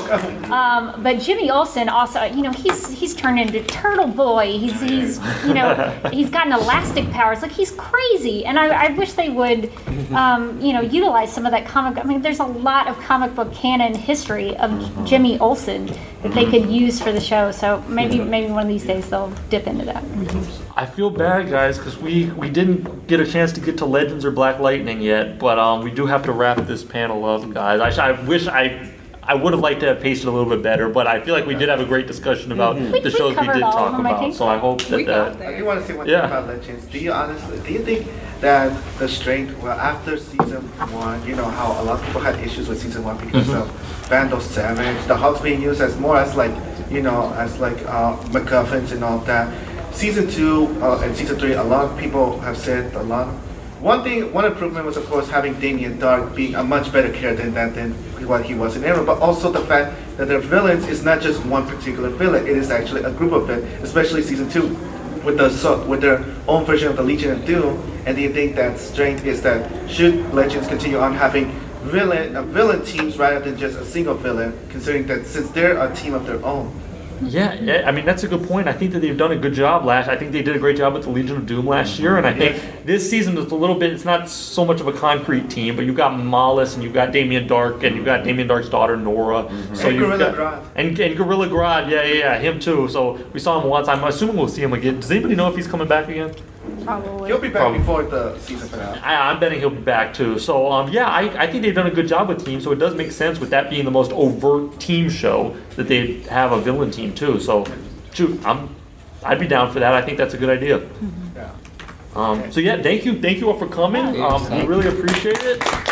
Um, but Jimmy Olsen also, you know, he's he's turned into Turtle Boy. He's he's you know he's gotten elastic powers. Like, he's crazy, and I, I wish they would, um, you know, utilize some of that comic. I mean, there's a lot of comic book canon history of Jimmy Olsen that they could use for the show. So maybe maybe one of these days they'll dip into that. I feel bad, guys, because we, we didn't get a chance to get to Legends or Black Lightning yet, but um, we do have to wrap this panel up, guys. I, sh- I wish I I would have liked to have paced it a little bit better, but I feel like we did have a great discussion about We- the we shows we covered did all of talk them, I about. think. So I hope that We got that. there. I do want to say one Yeah. thing about Legends. Do you honestly, do you think that the strength, well, after season one, you know how a lot of people had issues with season one because Mm-hmm. of Vandal Savage, the Hulk's being used as more as like, you know, as like uh, MacGuffins and all that. Season two uh, and season three, a lot of people have said a lot. One thing, one improvement was of course having Damien Dark being a much better character than than what he was in Arrow, but also the fact that their villains is not just one particular villain; it is actually a group of villains, especially season two, with the so, with their own version of the Legion of Doom. And do you think that strength is that should Legends continue on having villain uh, villain teams rather than just a single villain, considering that since they're a team of their own? Yeah, yeah, I mean, that's a good point. I think that they've done a good job last. I think they did a great job with the Legion of Doom last year, and I think this season is a little bit. It's not so much of a concrete team, but you've got Mollis and you've got Damien Dark and you've got Damien Dark's daughter Nora. So And you've Gorilla got, Grodd. and and Gorilla Grodd, yeah, yeah, yeah, him too. So we saw him once. I'm assuming we'll see him again. Does anybody know if he's coming back again? Probably. He'll be back Probably. before the season finale. I, I'm betting he'll be back too. So um, yeah, I, I think they've done a good job with teams. So it does make sense with that being the most overt team show that they have a villain team too. So shoot, I'm I'd be down for that. I think that's a good idea. Yeah. Um, so yeah, thank you, thank you all for coming. Um, we really appreciate it.